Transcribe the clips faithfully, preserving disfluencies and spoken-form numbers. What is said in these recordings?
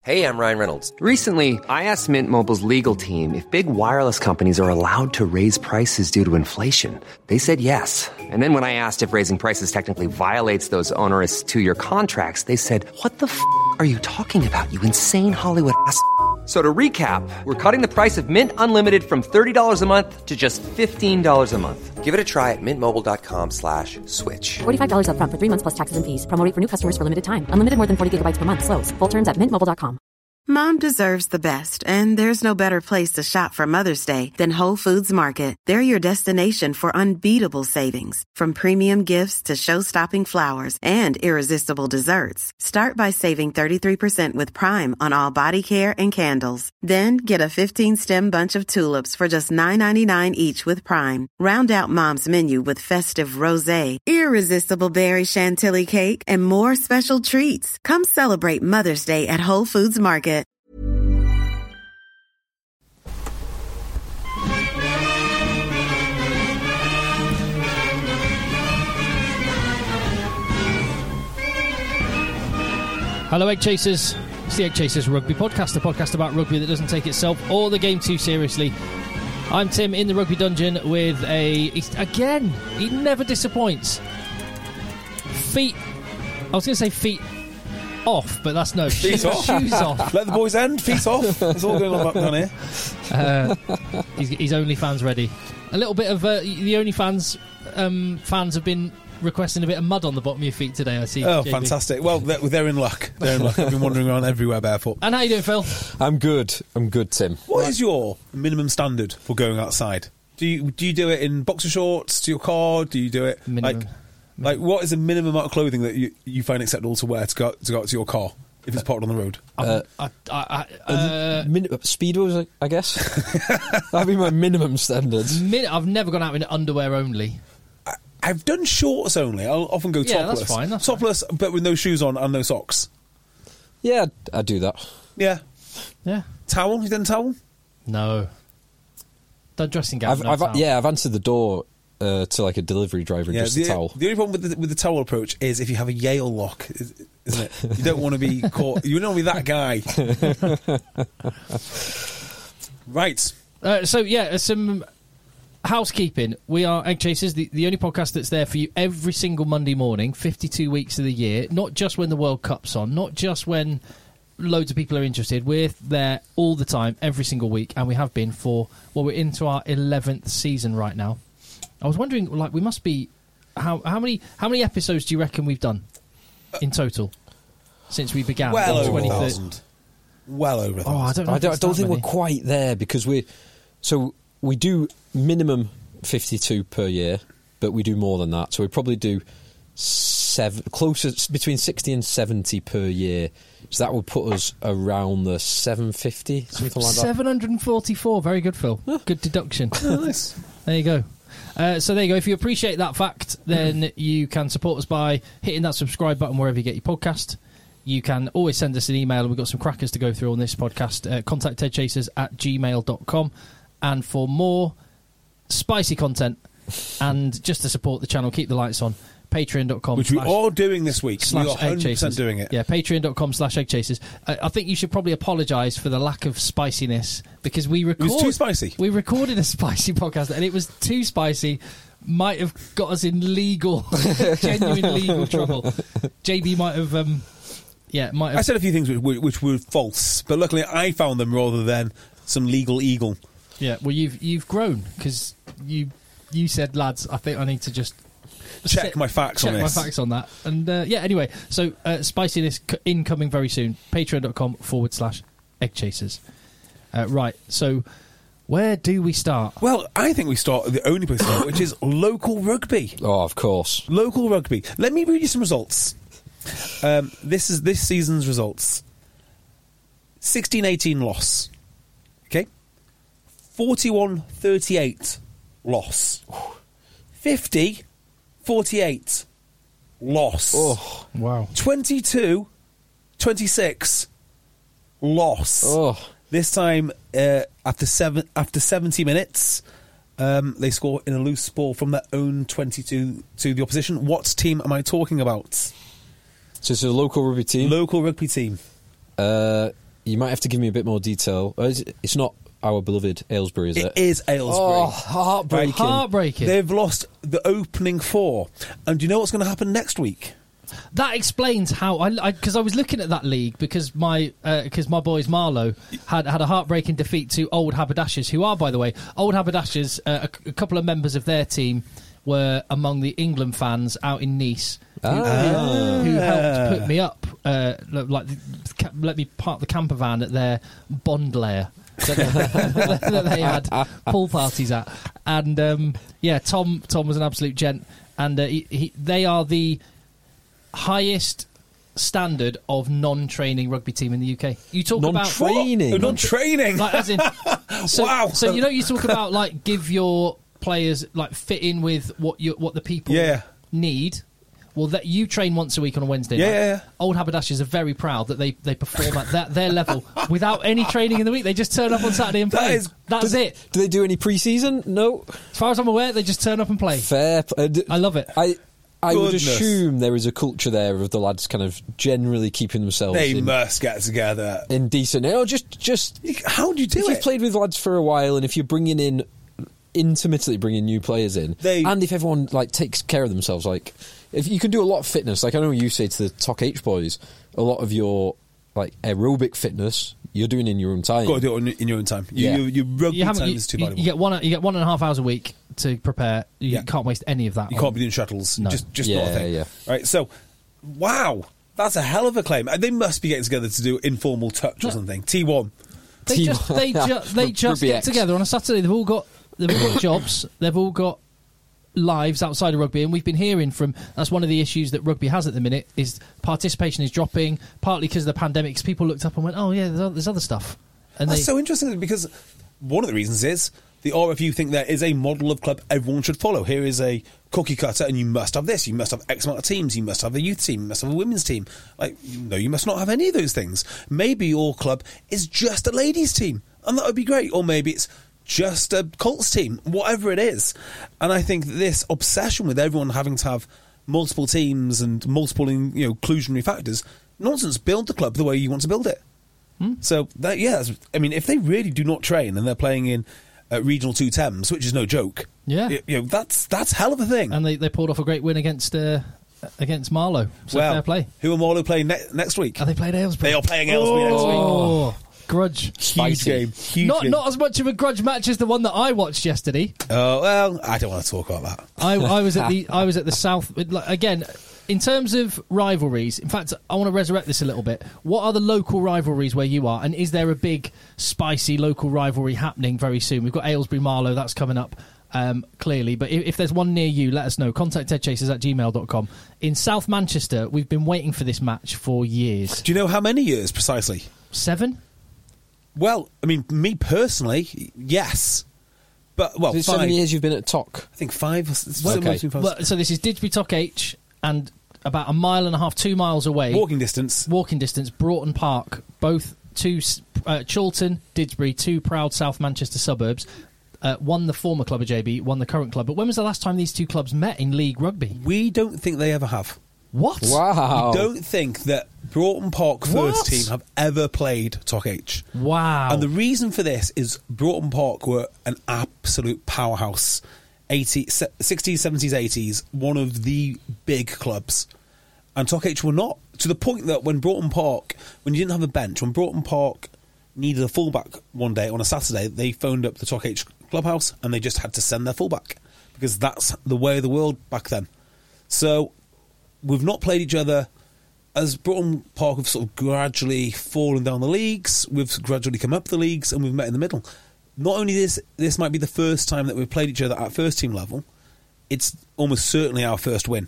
Hey, I'm Ryan Reynolds. Recently, I asked Mint Mobile's legal team if big wireless companies are allowed to raise prices due to inflation. They said yes. And then when I asked if raising prices technically violates those onerous two-year contracts, they said, what the f*** are you talking about, you insane Hollywood ass f- So to recap, we're cutting the price of Mint Unlimited from thirty dollars a month to just fifteen dollars a month. Give it a try at mintmobile.com slash switch. forty-five dollars up front for three months plus taxes and fees. Promo rate for new customers for limited time. Unlimited more than forty gigabytes per month. Slows full terms at mint mobile dot com. Mom deserves the best, and there's no better place to shop for Mother's Day than Whole Foods Market. They're your destination for unbeatable savings, from premium gifts to show-stopping flowers and irresistible desserts. Start by saving thirty-three percent with Prime on all body care and candles. Then get a fifteen-stem bunch of tulips for just nine ninety-nine each with Prime. Round out Mom's menu with festive rosé, irresistible berry chantilly cake, and more special treats. Come celebrate Mother's Day at Whole Foods Market. Hello, Egg Chasers. It's the Egg Chasers Rugby Podcast, a podcast about rugby that doesn't take itself or the game too seriously. I'm Tim in the Rugby Dungeon with a... He's, again, he never disappoints. Feet... I was going to say feet off, but that's no. Feet shoes, off. shoes off. Let the boys end. Feet off. It's all going on back down here. Uh, he's, he's OnlyFans ready. A little bit of... Uh, the OnlyFans um, fans have been... requesting a bit of mud on the bottom of your feet today, I see. Oh, J B. Fantastic. Well, they're, they're in luck. They're in luck. I've been wandering around everywhere barefoot. And how you doing, Phil? I'm good. I'm good, Tim. What is your minimum standard for going outside? Do you do you do it in boxer shorts to your car? Do you do it Minimum. like like what is the minimum amount of clothing that you, you find acceptable to wear to go to go out to your car if it's parked on the road? Uh, I, I, I, uh, min- Speedos, I guess. That'd be my minimum standards. min- I've never gone out in underwear only. I've done shorts only. I'll often go Yeah, topless. that's fine, that's topless, but with no shoes on and no socks. Yeah, I do that. Yeah. Yeah. Towel? You done towel? No. Don't dressing gown. I've, no I've, towel. yeah, I've answered the door uh, to like a delivery driver in Yeah. just The, a towel. the only problem with the, with the towel approach is if you have a Yale lock, is- isn't it? You don't want to be caught. You don't want to be that guy. Right. Uh, so, yeah, some housekeeping. We are Egg Chasers, the, the only podcast that's there for you every single Monday morning, fifty-two weeks of the year, not just when the World Cup's on, not just when loads of people are interested. We're there all the time, every single week, and we have been for, well, we're into our eleventh season right now. I was wondering, like, we must be, how how many how many episodes do you reckon we've done in total since we began? Well in over a twenty thirty? thousand. Well over a Oh, I thousand. don't know. I if don't, I it's don't that think many. we're quite there because we so we do minimum fifty-two per year, but we do more than that. So we probably do seven, closer between sixty and seventy per year. So that would put us around the seven fifty, something like that. seven hundred forty-four. Very good, Phil. Good deduction. Oh, nice. There you go. Uh, so there you go. If you appreciate that fact, then you can support us by hitting that subscribe button wherever you get your podcast. You can always send us an email. We've got some crackers to go through on this podcast. Uh, contact eggchasers at gmail dot com. And for more spicy content and just to support the channel, keep the lights on, patreon dot com. Which we are doing this week. We Slash are one hundred percent Eggchasers. doing it. Yeah, patreon dot com slash eggchasers. Uh, I think you should probably apologise for the lack of spiciness because we record- It was too spicy. We recorded a spicy podcast and it was too spicy. Might have got us in legal, genuine legal trouble. J B might have, um, yeah, might have. I said a few things which, were- which were false, but luckily I found them rather than some legal eagle. Yeah, well, you've you've grown because you you said, lads, I think I need to just Check sit- my facts check on my this. facts on that. And uh, yeah, anyway, so uh, spiciness c- incoming very soon. Patreon dot com forward slash egg chasers. Uh, right, so where do we start? Well, I think we start at the only place to start, which is local rugby. Oh, of course. Local rugby. Let me read you some results. Um, this is this season's results. sixteen eighteen loss. Okay. forty-one thirty-eight loss. fifty forty-eight loss. Oh, Wow. twenty-two twenty-six loss. oh. This time, uh, after seven, after seventy minutes, um, they score in a loose ball from their own twenty-two to the opposition. What team am I talking about? So it's a local rugby team. Local rugby team. Uh, you might have to give me a bit more detail. Uh, is it- It's not our beloved Aylesbury, is it? It is Aylesbury. Oh, heartbreaking. Heartbreaking. They've lost the opening four. And do you know what's going to happen next week? That explains how I because I, I was looking at that league because my because uh, my boys Marlow had had a heartbreaking defeat to Old Haberdashers, who are, by the way, Old Haberdashers. Uh, a, a couple of members of their team were among the England fans out in Nice who, Ah. who helped put me up, uh, like let me park the camper van at their Bond lair that, that they had pool parties at, and um, yeah, Tom Tom was an absolute gent, and uh, he, he, they are the highest standard of non-training rugby team in the U K. You talk Non-training? Oh, non-training. about like, as in, so, Wow. So you know, you talk about like give your players like fit in with what you what the people Yeah. need. Well, that you train once a week on a Wednesday Yeah, night. yeah, yeah. Old Haberdashers are very proud that they, they perform at that, their level without any training in the week. They just turn up on Saturday and That play. is- That's Does- it. Do they do any pre-season? No. As far as I'm aware, they just turn up and play. Fair. Pl- uh, d- I love it. I I would Goodness. assume there is a culture there of the lads kind of generally keeping themselves They in, must get together. in decent. You know, just just How do you do if it? you've played with lads for a while, and if you're bringing in intermittently bringing new players in, They- and if everyone like takes care of themselves, like if you can do a lot of fitness, like I know you say to the Talk H boys, a lot of your like aerobic fitness you're doing in your own time. Got to do it in- in your own time. You, Yeah. you, your rugby You, haven't, time you, is too you, valuable. you get one. You get one and a half hours a week to prepare. You Yeah. can't waste any of that. You on- can't be doing shuttles. No. Just, just Yeah, not a thing. yeah. Right. So, wow, that's a hell of a claim. They must be getting together to do informal touch or No. something. T one. They Team- just they, ju- they just Rugby get X. together on a Saturday. They've all got they've all got jobs. They've all got lives outside of rugby, and we've been hearing from that's one of the issues that rugby has at the minute is participation is dropping, partly because of the pandemic. 'Cause people looked up and went, "Oh yeah, there's other, there's other stuff." And That's they, so interesting because one of the reasons is the R F U think there is a model of club everyone should follow. Here is a cookie cutter, and you must have this. You must have X amount of teams. You must have a youth team. You must have a women's team. Like, no, you must not have any of those things. Maybe your club is just a ladies' team, and that would be great. Or maybe it's just a Colts team, whatever it is. And I think this obsession with everyone having to have multiple teams and multiple, you know, inclusionary factors, nonsense. Build the club the way you want to build it. So that yeah, that's- I mean, if they really do not train and they're playing in uh, regional two Thames, which is no joke, Yeah. y- you know, that's that's hell of a thing. and they, they pulled off a great win against uh, against Marlow. So well, fair play. who are Marlow playing ne- next week? Are they played Aylesbury? They are playing Aylesbury next week. Oh, grudge. Huge Spicy. game, huge Not game. not as much of a grudge match as the one that I watched yesterday. Oh well, I don't want to talk about that. I, I was at the I was at the South like, again. In terms of rivalries, in fact, I want to resurrect this a little bit. What are the local rivalries where you are, and is there a big, spicy local rivalry happening very soon? We've got Aylesbury Marlow, that's coming up, um, clearly. But if, if there's one near you, let us know. Contact headchasers at gmail dot com. In South Manchester, we've been waiting for this match for years. Do you know how many years precisely? Seven? Well, I mean, me personally, yes, but well, Is it five. seven years you've been at Talk? I think five. or s- Well, somewhere okay. between five- Well, so this is Didsbury Tock H, and about a mile and a half, two miles away. walking distance. walking distance, Broughton Park, both two, uh, Chorlton, Didsbury, two proud South Manchester suburbs. Uh, one the former club of J B, one the current club. But when was the last time these two clubs met in League Rugby? We don't think they ever have. What? Wow. We don't think that Broughton Park first What? team have ever played Talk H. Wow. And the reason for this is Broughton Park were an absolute powerhouse. eighty, se- sixties, seventies, eighties, one of the big clubs. And Talk H were not. To the point that when Broughton Park, when you didn't have a bench, when Broughton Park needed a fullback one day on a Saturday, they phoned up the Talk H clubhouse and they just had to send their fullback. Because that's the way of the world back then. So we've not played each other. As Broughton Park have sort of gradually fallen down the leagues, we've gradually come up the leagues, and we've met in the middle. Not only this, this might be the first time that we've played each other at first team level, it's almost certainly our first win.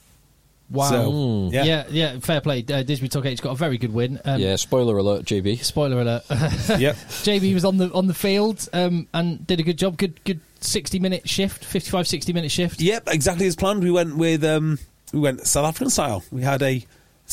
wow. So, yeah. yeah, yeah, fair play. Uh, Didsbury Tock H got a very good win. Um, Yeah, spoiler alert, J B. Spoiler alert. Yep. J B was on the on the field um, and did a good job. Good good sixty minute shift, fifty-five, sixty minute shift. Yep, exactly as planned. We went with um, we went South African style. We had a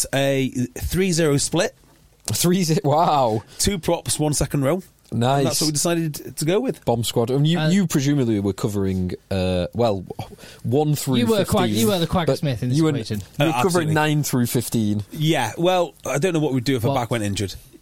a three zero split, Three zero. Wow. two props, one second row. Nice. And that's what we decided to go with. Bomb squad. And you, Uh, you presumably were covering, uh, well, one through You were fifteen. Quag- you were the Quagga but Smith in this you were, equation. You were Uh, covering absolutely. nine through fifteen. Yeah, well, I don't know what we'd do if Well- a back went injured.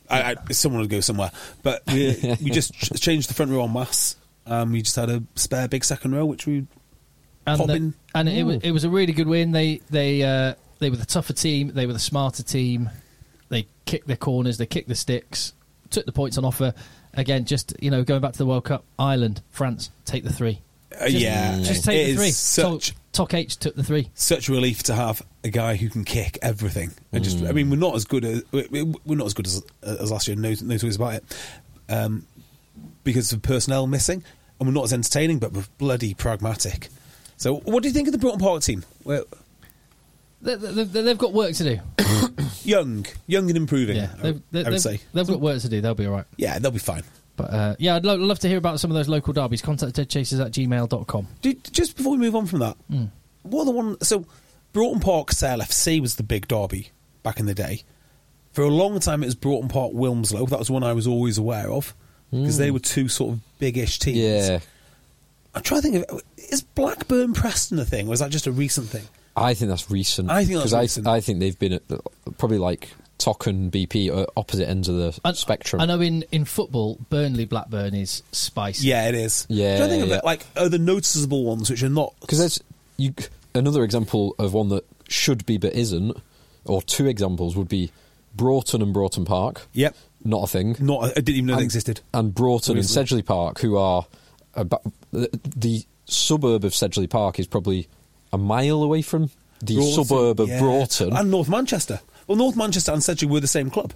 I, I, someone will go somewhere. But we, we just ch- changed the front row en masse. Um, we just had a spare big second row, which we and pop the, in. And it was, it was a really good win. They they uh, they were the tougher team. They were the smarter team. They kicked their corners. They kicked the sticks. Took the points on offer. Again, just you know, going back to the World Cup, Ireland, France, take the three. Uh, Just, yeah, just take it the three. is such Tok H took the three. such a relief to have a guy who can kick everything. And just, I mean, we're not as good as we're not as good as, as last year. No, no two ways about it. Um, because of personnel missing, and we're not as entertaining, but we're bloody pragmatic. So, what do you think of the Broughton Park team? Well, They, they, they've got work to do. young, young and improving. Yeah, I, they've, they, I would they've, say they've got work to do. They'll be all right. yeah, they'll be fine. But uh, yeah, I'd lo- love to hear about some of those local derbies. Contact deadchasers at gmail dot com. Did, just before we move on from that, Mm. what are the one? So, Broughton Park Sale F C was the big derby back in the day. For a long time, it was Broughton Park Wilmslow. That was one I was always aware of because Mm. they were two sort of big-ish teams. Yeah. I'm trying to think of is Blackburn Preston a thing, or is that just a recent thing? I think that's recent. I think that's Because recent. I, I think they've been at the, probably like Tock and B P, uh, opposite ends of the I, spectrum. I know in, in football, Burnley Blackburn is spicy. Yeah, it is. Yeah, I'm trying to think of yeah. it, like other noticeable ones which are not Because there's you, another example of one that should be but isn't, or two examples would be Broughton and Broughton Park. Yep. Not a thing. Not. I didn't even know and, they existed. And Broughton Obviously. and Sedgley Park, who are about, the, the suburb of Sedgley Park is probably a mile away from the Broughton, suburb of yeah. Broughton. And North Manchester. Well, North Manchester and Sedgley were the same club.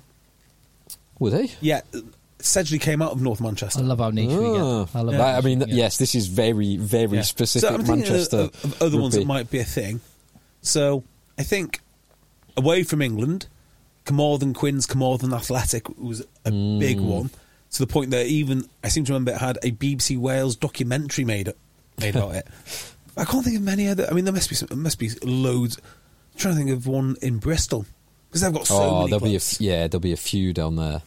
Were they? Yeah, Sedgley came out of North I Manchester. love how niche we Ah. get. I love Yeah. how I niche mean, we get. yes, this is very, very Yeah. specific So I'm thinking Manchester. of, of other ones rugby. that might be a thing. So I think away from England, Carmarthen Quins, Carmarthen Athletic was a big Mm. one. To the point that even I seem to remember it had a B B C Wales documentary made made about it. I can't think of many other. I mean, there must be some, there must be loads. I'm trying to think of one in Bristol because they've got so oh, many there'll be a clubs. f- yeah, there'll be a few down there.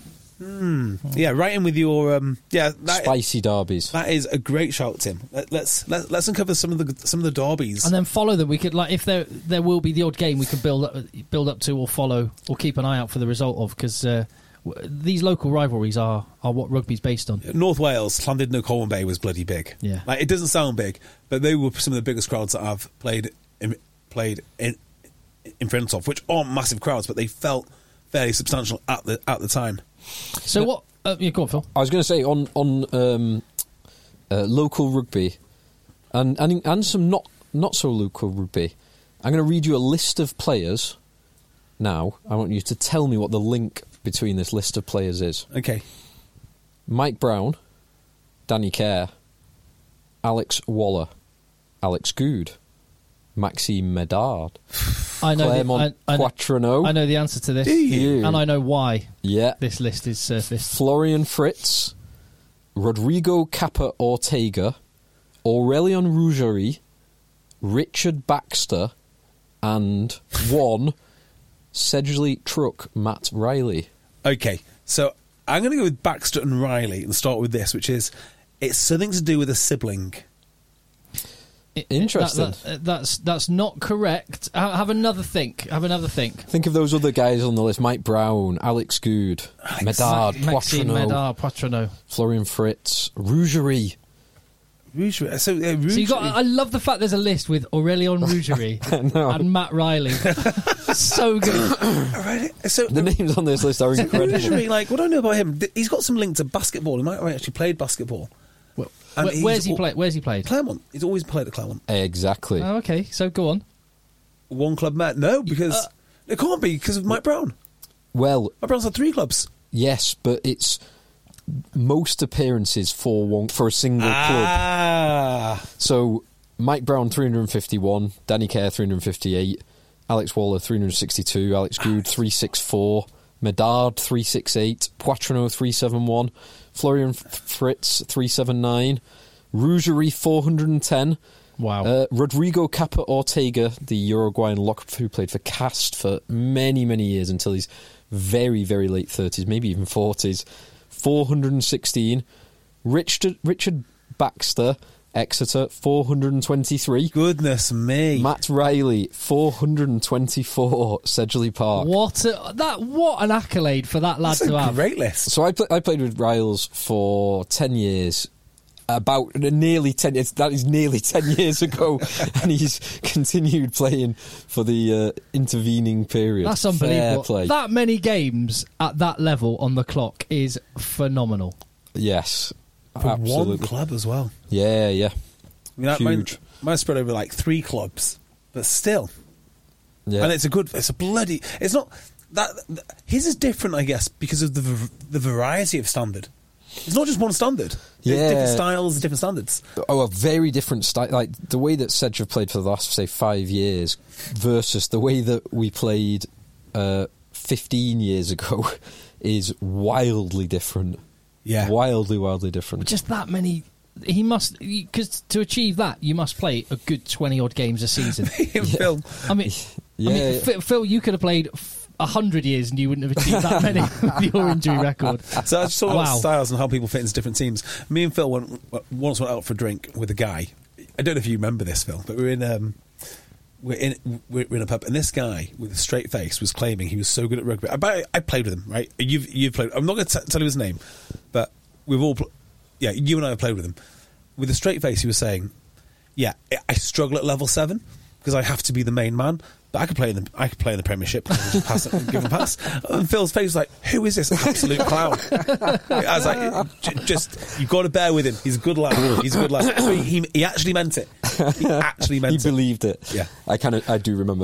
Yeah, right in with your um, yeah. That, Spicy derbies. that is a great shout, Tim. Let, let's let, let's uncover some of the some of the derbies. And then follow them. We could like if there there will be the odd game we can build up build up to or follow or keep an eye out for the result of because uh, w- these local rivalries are are what rugby's based on. North Wales, Llandudno Colwyn Bay was bloody big. Yeah. Like it doesn't sound big, but they were some of the biggest crowds that I've played in, played in in front of, which aren't massive crowds, but they felt fairly substantial at the at the time. So what? Uh, yeah, go on, Phil. I was going to say on on um, uh, local rugby and, and and some not not so local rugby. I'm going to read you a list of players. Now I want you to tell me what the link between this list of players is. Okay. Mike Brown, Danny Kerr, Alex Waller, Alex Good, Maxime Medard, I know. Claremont the, I, I, know Quattrano. I know the answer to this, Do you? and I know why Yeah. this list is surfaced. Florian Fritz, Rodrigo Capa Ortega, Aurelian Rougerie, Richard Baxter, and one Sedgley Truck Matt Riley. Okay. So I'm going to go with Baxter and Riley and start with this, which is it's something to do with a sibling. It- Interesting. that- that- that's that's not correct. Ha- Have another think. Have another think. Think of those other guys on the list: Mike Brown, Alex Good, Medard, Maxime Poitrano, Medard, Poitrano. Florian Fritz, Rougerie. Rougerie. So, uh, Rougerie. So you got. I love the fact there's a list with Aurelian Rougerie know. and Matt Riley. So good. Right. So The names on this list are incredible. Rougerie, like what I know about him, th- he's got some link to basketball. He might have actually played basketball. Well, And where, he's where's he al- played? Where's he played? Claremont. He's always played at Claremont. Exactly. Oh, okay. So go on. One club met. No, because Uh, it can't be because of Mike Brown. Well, Mike Brown's had three clubs. yes, but it's most appearances for one for a single club. Ah. So Mike Brown three hundred fifty-one, Danny Kerr three hundred fifty-eight, Alex Waller three hundred sixty-two, Alex Good three sixty-four, Medard three sixty-eight, Poitrano three seventy-one, Florian F- Fritz three seventy-nine, Rougerie four hundred ten. Wow. Uh, Rodrigo Capa Ortega, the Uruguayan lock who played for Cast for many, many years until his very, very late thirties, maybe even forties, four hundred sixteen. Richard, Richard Baxter, Exeter, four hundred twenty-three. Goodness me. Matt Riley, four hundred twenty-four, Sedgley Park. What a, that? What an accolade for that lad That's to a have. great list. So I, pl- I played with Riles for ten years. About nearly ten years. That is nearly ten years ago, and he's continued playing for the uh, intervening period. That's Fair unbelievable. play. That many games at that level on the clock is phenomenal. Yes, For absolutely. one club as well. Yeah, yeah. I mean, mine, Huge. mine spread over like three clubs, but still. Yeah. And it's a good, it's a bloody, it's not, that his is different, I guess, because of the v- the variety of standard. It's not just one standard. There's Yeah. different styles, different standards. Oh, a very different style. Like the way that Sedge have played for the last, say, five years versus the way that we played uh, fifteen years ago is wildly different. Yeah. Wildly, wildly different. Just that many. He must, because to achieve that, you must play a good twenty odd games a season. Phil, I mean, Yeah, I mean yeah. Phil, Phil, you could have played a hundred years and you wouldn't have achieved that many with your injury record. so I just saw Wow. about styles and how people fit into different teams. Me and Phil went, once went out for a drink with a guy. I don't know if you remember this, Phil, but we were in um, we're in we're in a pub, and this guy with a straight face was claiming he was so good at rugby. I, I played with him, right? You've you've played. I'm not going to tell you his name, but we've all, pl- yeah, you and I have played with him. With a straight face, he was saying, "Yeah, I struggle at level seven because I have to be the main man." But I could play in the I could play in the Premiership. And just pass it, give him a pass. And Phil's face was like, "Who is this absolute clown?" I was like, J- "Just you've got to bear with him. He's a good lad. He's a good lad." So he, he, he actually meant it. He actually meant he it. believed it. Yeah. I kind of I do remember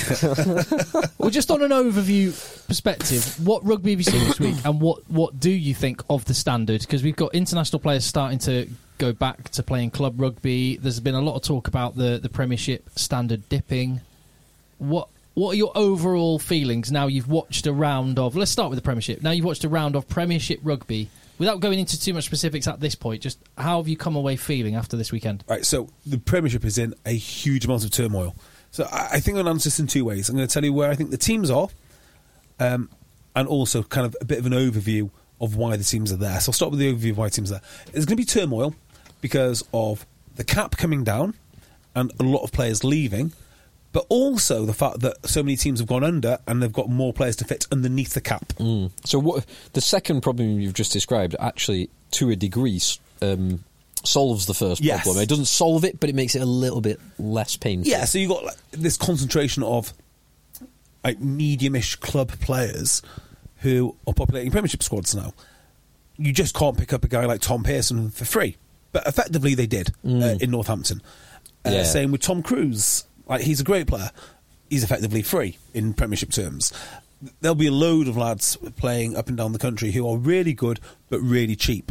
that. Well, just on an overview perspective, what rugby have you seen this week, and what, what do you think of the standard? Because we've got international players starting to go back to playing club rugby. There's been a lot of talk about the, the Premiership standard dipping. What what are your overall feelings now you've watched a round of... Let's start with the Premiership. Now you've watched a round of Premiership rugby. Without going into too much specifics at this point, just how have you come away feeling after this weekend? Right, so the Premiership is in a huge amount of turmoil. So I, I think I'm going to answer this in two ways. I'm going to tell you where I think the teams are, um, and also kind of a bit of an overview of why the teams are there. So I'll start with the overview of why teams are there. There's going to be turmoil because of the cap coming down and a lot of players leaving, but also the fact that so many teams have gone under and they've got more players to fit underneath the cap. Mm. So what the second problem you've just described actually, to a degree, um, solves the first Yes. problem. It doesn't solve it, but it makes it a little bit less painful. Yeah, so you've got like, this concentration of like medium-ish club players who are populating Premiership squads now. You just can't pick up a guy like Tom Pearson for free. But effectively they did uh, in Northampton. Uh, Yeah. Same with Tom Cruise. Like, he's a great player. He's effectively free in Premiership terms. There'll be a load of lads playing up and down the country who are really good but really cheap.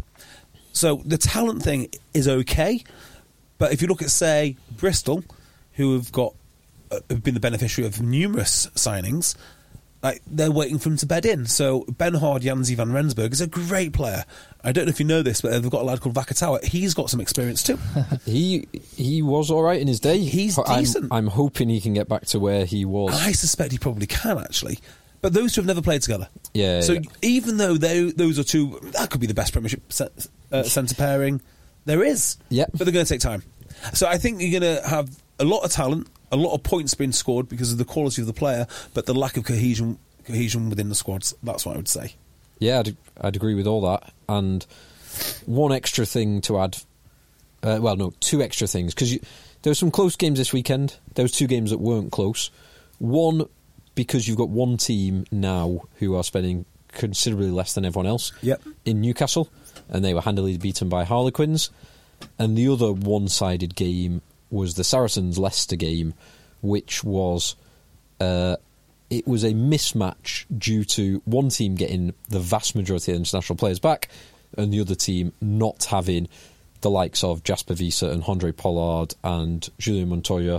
So the talent thing is okay, but if you look at, say, Bristol, who have got uh, have been the beneficiary of numerous signings, like they're waiting for him to bed in. So Benhard Janzi van Rensburg is a great player. I don't know if you know this, but they've got a lad called Vakatawa. He's got some experience too. He he was all right in his day. He's I'm, decent. I'm hoping he can get back to where he was. I suspect he probably can, actually. But those two have never played together. Yeah, So yeah. even though they, those are two, that could be the best Premiership se- uh, centre pairing there is. Yeah. But they're going to take time. So I think you're going to have a lot of talent, a lot of points being scored because of the quality of the player, but the lack of cohesion cohesion within the squads. That's what I would say. Yeah, I'd, I'd agree with all that. And one extra thing to add, uh, well, no, two extra things, because there were some close games this weekend. There was two games that weren't close. One, because you've got one team now who are spending considerably less than everyone else Yep. in Newcastle, and they were handily beaten by Harlequins. And the other one-sided game was the Saracens-Leicester game, which was... Uh, It was a mismatch due to one team getting the vast majority of international players back and the other team not having the likes of Jasper Wiese and Andre Pollard and Julien Montoya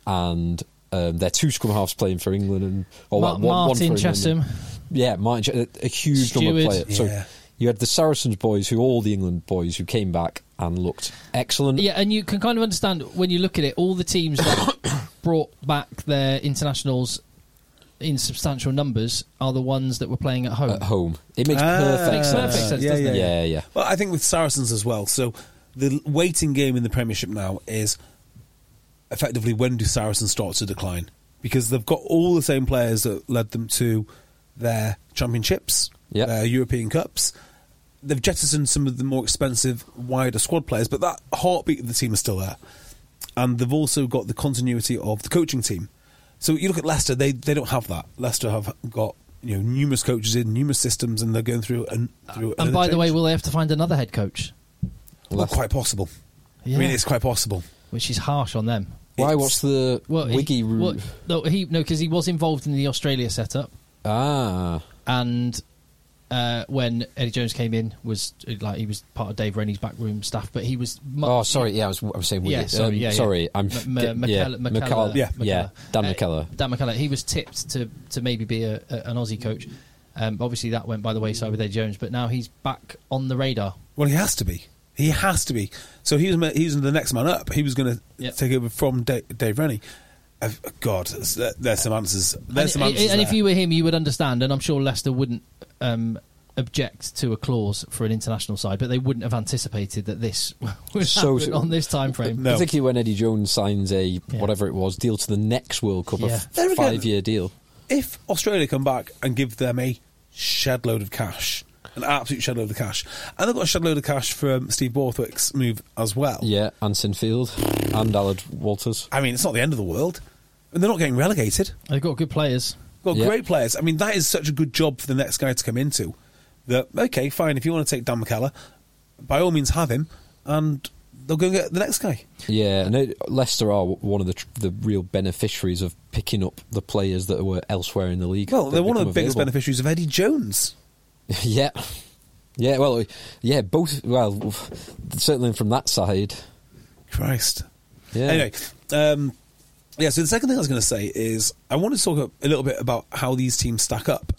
and um, their two scrum halves playing for England and or Ma- one, one Martin for England. Chesham. Yeah, Martin Chesham, a, a huge number of Stewart. players. So Yeah. you had the Saracens boys, who all the England boys who came back and looked excellent. Yeah, and you can kind of understand when you look at it, all the teams that brought back their internationals in substantial numbers are the ones that were playing at home. At home, it makes Ah, perfect Makes sense. perfect sense, yeah, doesn't yeah, it? Yeah, yeah. Well, I think with Saracens as well. So the waiting game in the Premiership now is effectively when do Saracens start to decline? Because they've got all the same players that led them to their championships, Yep. their European Cups. They've jettisoned some of the more expensive, wider squad players, but that heartbeat of the team is still there. And they've also got the continuity of the coaching team. So you look at Leicester, they they don't have that. Leicester have got you know numerous coaches in, numerous systems, and they're going through and through. And by the way, will they have to find another head coach? Well, quite possible. Yeah. I mean, it's quite possible. Which is harsh on them. Why? It's- What's the Well, Wiggy he, route? well, no, he no, because he was involved in the Australia setup, Ah, and uh, when Eddie Jones came in, was uh, like he was part of Dave Rennie's backroom staff, but he was. Mu- oh, sorry. Yeah, I was. I was saying Wiggy. Yeah, sorry, Um, yeah, yeah. sorry. I'm. M- M- yeah, McKellar- McKellar- McKellar- Yeah. yeah, Dan Uh, McKellar. Dan McKellar. He was tipped to, to maybe be a, a, an Aussie coach. Um, obviously, that went by the wayside with Eddie Jones, but now he's back on the radar. Well, he has to be. He has to be. So he was ma- he was the next man up. He was going to Yep. take over from Dave, Dave Rennie. Uh, God, there's there's some answers. There's And, some answers. and if there. you were him, you would understand, and I'm sure Leicester wouldn't um, object to a clause for an international side, but they wouldn't have anticipated that this would So- happen on this time frame. No. Particularly when Eddie Jones signs a whatever it was deal to the next World Cup, Yeah. a There again- five-year deal. if Australia come back and give them a shed load of cash, an absolute shed load of cash, and they've got a shed load of cash from Steve Borthwick's move as well. Yeah, Anson Field and Allard Walters. I mean, it's not the end of the world. And they're not getting relegated. They've got good players. Got Yeah. great players. I mean, that is such a good job for the next guy to come into. That, okay, fine, if you want to take Dan McKellar, by all means have him, and they'll go and get the next guy. Yeah, and it, Leicester are one of the tr- the real beneficiaries of picking up the players that were elsewhere in the league. Well, that they're one of the become biggest available. beneficiaries of Eddie Jones. Yeah, yeah. Well, yeah. Both. Well, certainly from that side. Christ. Yeah. Anyway, um, yeah, so the second thing I was going to say is I wanted to talk a little bit about how these teams stack up.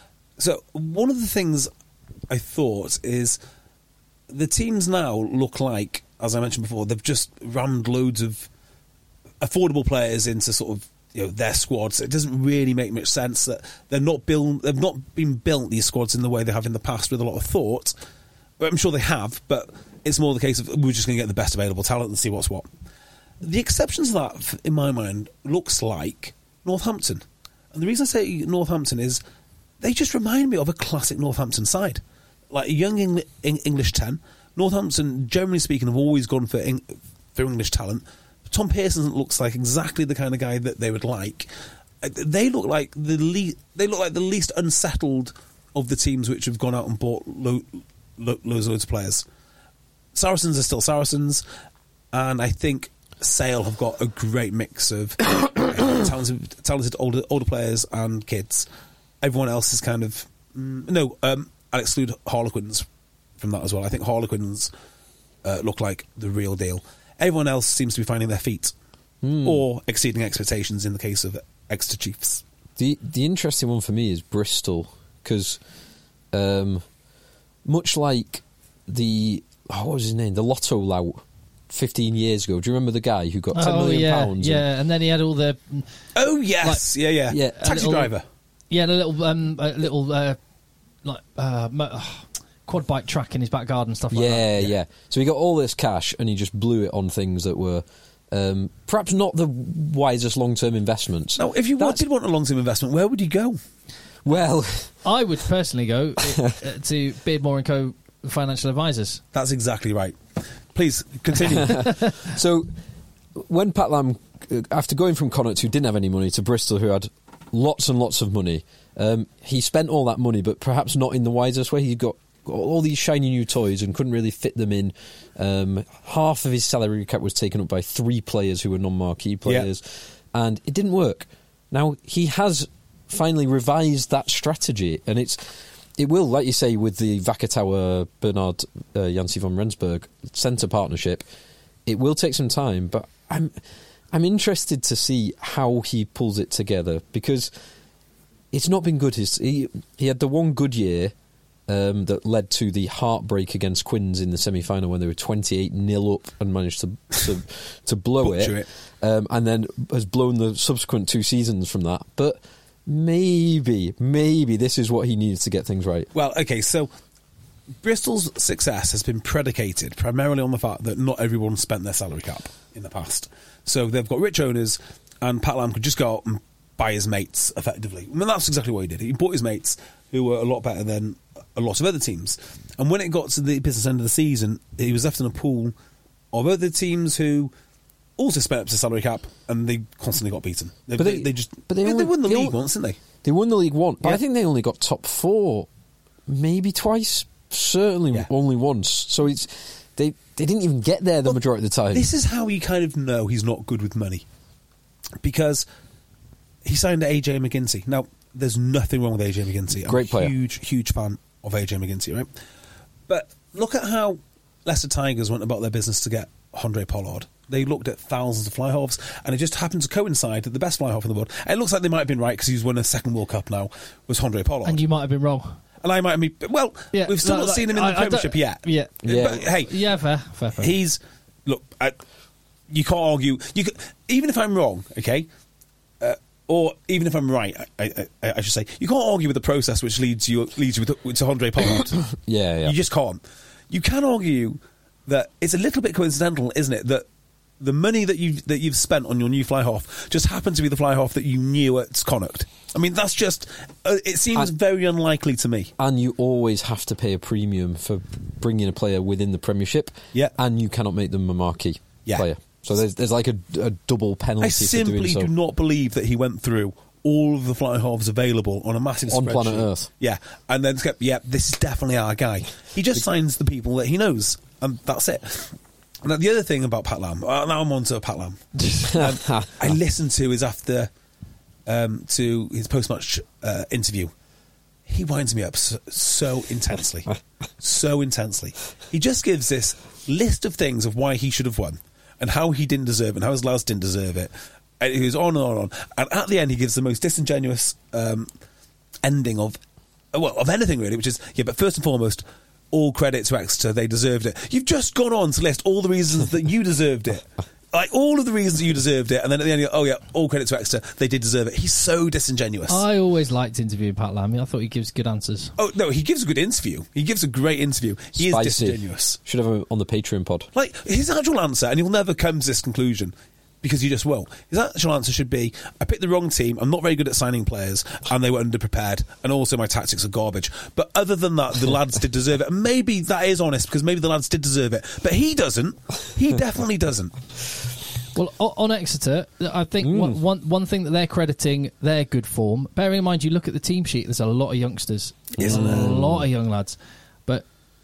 So one of the things I thought is the teams now look like, as I mentioned before, they've just rammed loads of affordable players into sort of you know their squads. It doesn't really make much sense that they're not built. They've not been built these squads in the way they have in the past with a lot of thought. I'm sure they have, but it's more the case of we're just going to get the best available talent and see what's what. The exceptions to that, in my mind, looks like Northampton. And the reason I say Northampton is they just remind me of a classic Northampton side. Like a young Engli- Eng- English ten. Northampton, generally speaking, have always gone for, Eng- for English talent. Tom Pearson looks like exactly the kind of guy that they would like. Uh, They look like the le- they look like the least unsettled of the teams which have gone out and bought lo- lo- loads and loads of players. Saracens are still Saracens, and I think Sale have got a great mix of talented, talented older older players and kids. Everyone else is kind of mm, no. Um, I'll exclude Harlequins from that as well. I think Harlequins uh, look like the real deal. Everyone else seems to be finding their feet or exceeding expectations in the case of Exeter Chiefs. The the interesting one for me is Bristol because, um, much like the oh, what was his name, the Lotto lout fifteen years ago. Do you remember the guy who got ten oh million yeah, pounds? yeah, and then he had all the Oh yes, yeah, yeah, yeah, a Taxi little- driver. yeah, the little um, a little uh, like uh, mo- uh, quad bike track in his back garden stuff like yeah, that. yeah. So he got all this cash and he just blew it on things that were um, perhaps not the wisest long-term investments. Now, if you That's- did want a long-term investment, where would you go? Well, I would personally go uh, to Beardmore and Co. Financial Advisors. That's exactly right. Please continue. so when Pat Lam, uh, after going from Connacht, who didn't have any money, to Bristol, who had lots and lots of money, um, he spent all that money, but perhaps not in the wisest way. He got all these shiny new toys and couldn't really fit them in. Um, half of his salary cap was taken up by three players who were non-marquee players, yeah. and it didn't work. Now, he has finally revised that strategy, and it's it will, like you say, with the Vakatawa Bernard uh, Jansi van Rensburg centre partnership, it will take some time, but I'm I'm interested to see how he pulls it together, because it's not been good. His, he, he had the one good year um, that led to the heartbreak against Quins in the semi-final when they were twenty-eight nil up and managed to to, to blow it, it. Um, and then has blown the subsequent two seasons from that. But maybe, maybe this is what he needs to get things right. Well, okay, so Bristol's success has been predicated primarily on the fact that not everyone spent their salary cap in the past. So they've got rich owners, and Pat Lam could just go out and buy his mates, effectively. I mean, that's exactly what he did. He bought his mates, who were a lot better than a lot of other teams. And when it got to the business end of the season, he was left in a pool of other teams who also spent up to salary cap, and they constantly got beaten. They, But they, they- they just but they they, only- they won the they league only- once, didn't they? They won the League One, but Yeah. I think they only got top four, maybe twice, certainly Yeah. only once. So it's they they didn't even get there the But majority of the time. This is how you kind of know he's not good with money, because he signed A J McGinty. Now, there's nothing wrong with A J McGinty. I'm Great a player. huge, huge fan of A J McGinty, right? But look at how Leicester Tigers went about their business to get Andre Pollard. They looked at thousands of fly halves, and it just happened to coincide that the best fly half in the world, and it looks like they might have been right because he's won a second World Cup now, was Andre Pollard. And you might have been wrong. And I might have been, well, Yeah, we've still no, not like, seen him in I- the I don't- Premiership yet. Yeah. Yeah. But hey, Yeah, fair, fair, fair. he's look. I, you can't argue. You could, even if I'm wrong, okay, uh, or even if I'm right, I, I, I should say you can't argue with the process which leads you leads you with, to Andre Pollard. Yeah, yeah. You just can't. You can argue that it's a little bit coincidental, isn't it, that the money that you that you've spent on your new fly half just happened to be the fly half that you knew at Connacht. I mean, that's just. Uh, it seems And- very unlikely to me. And you always have to pay a premium for bringing a player within the Premiership. Yeah. And you cannot make them a marquee Yeah. player. So there's there's like a, a double penalty I for simply doing so. do not believe that he went through all of the fly halves available on a massive On spreadsheet. planet Earth. Yeah, and then kept, yeah, this is definitely our guy. He just signs the people that he knows, and that's it. Now, the other thing about Pat Lam, uh, now I'm on to Pat Lam. um, I listened to his after, um, to his post-match uh, interview. He winds me up so, so intensely. so intensely. He just gives this list of things of why he should have won, and how he didn't deserve it, and how his lads didn't deserve it. And he goes on and on and on. And at the end, he gives the most disingenuous um, ending of, well, of anything really, which is, yeah, but first and foremost, all credit to Exeter, they deserved it. You've just gone on to list all the reasons that you deserved it. Like, all of the reasons that you deserved it, and then at the end, you go, oh yeah, all credit to Exeter, they did deserve it. He's so disingenuous. I always liked interviewing Pat Lam. I thought he gives good answers. oh, no, he gives a good interview. He gives a great interview. He Spicy. is disingenuous. Should have him on the Patreon pod. Like, his actual answer, and he'll never come to this conclusion, because you just will. His actual answer should be, I picked the wrong team, I'm not very good at signing players, and they were underprepared, and also my tactics are garbage. But other than that, the lads did deserve it. And maybe that is honest, because maybe the lads did deserve it. But he doesn't. He definitely doesn't. Well, o- on Exeter, I think Mm. one, one, one thing that they're crediting their good form, bearing in mind, you look at the team sheet, there's a lot of youngsters. Isn't a there? lot of young lads. But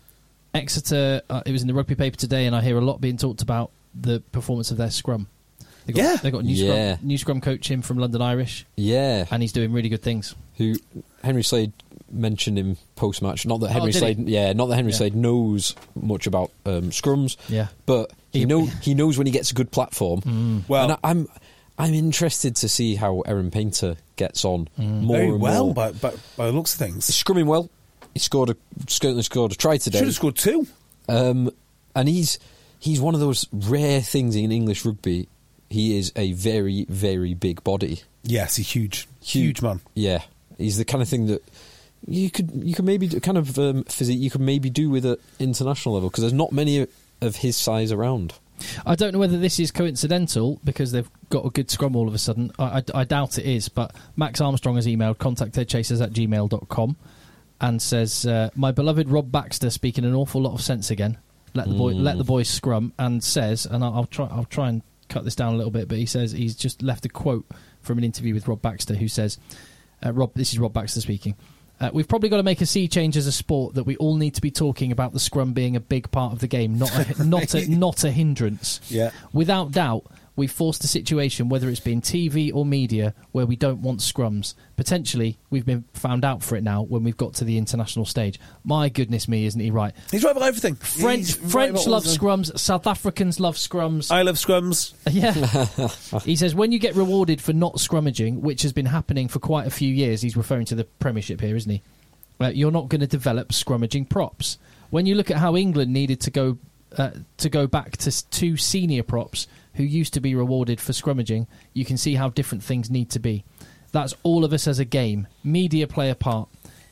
Exeter, uh, it was in the rugby paper today, and I hear a lot being talked about the performance of their scrum. They got, Yeah. they got a new, Yeah. scrum, new scrum coach in from London Irish, Yeah. and he's doing really good things. Who Henry Slade mentioned him post match. Not that Henry Oh, did Slade, he? yeah, not that Henry Yeah. Slade knows much about um, scrums. Yeah. but he He- know he knows when he gets a good platform. Well- and I, I'm I'm interested to see how Aaron Painter gets on more Very and well, more. by, by, by the looks of things. He's scrumming well. He scored a certainly scored a try today. Should have scored two. Um, and he's he's one of those rare things in English rugby. He is a very very big body. Yes, he's huge. Huge man. Yeah, he's the kind of thing that you could you could maybe do, kind of um, physique you could maybe do with at international level, because there's not many of his size around. I don't know whether this is coincidental because they've got a good scrum all of a sudden. I, I, I doubt it is, but Max Armstrong has emailed contact headchasers at gmail dot com and says, uh, my beloved Rob Baxter speaking an awful lot of sense again. Let the boy, Mm. let the boys scrum, and says, and I'll, I'll try, I'll try and cut this down a little bit, but he says he's just left a quote from an interview with Rob Baxter, who says, uh, "Rob, this is Rob Baxter speaking. Uh, we've probably got to make a sea change as a sport that we all need to be talking about the scrum being a big part of the game, not a, not a, not a hindrance. Yeah. Without doubt, we've forced a situation, whether it's been T V or media, where we don't want scrums. Potentially, we've been found out for it now when we've got to the international stage. My goodness me, isn't he right? He's right about everything. French He's right French about love all the- scrums. South Africans love scrums. I love scrums. Yeah. He says when you get rewarded for not scrummaging, which has been happening for quite a few years, he's referring to the Premiership here, isn't he? Uh, you're not going to develop scrummaging props. When you look at how England needed to go uh, to go back to s- two senior props who used to be rewarded for scrummaging, you can see how different things need to be. That's all of us as a game. Media play a part.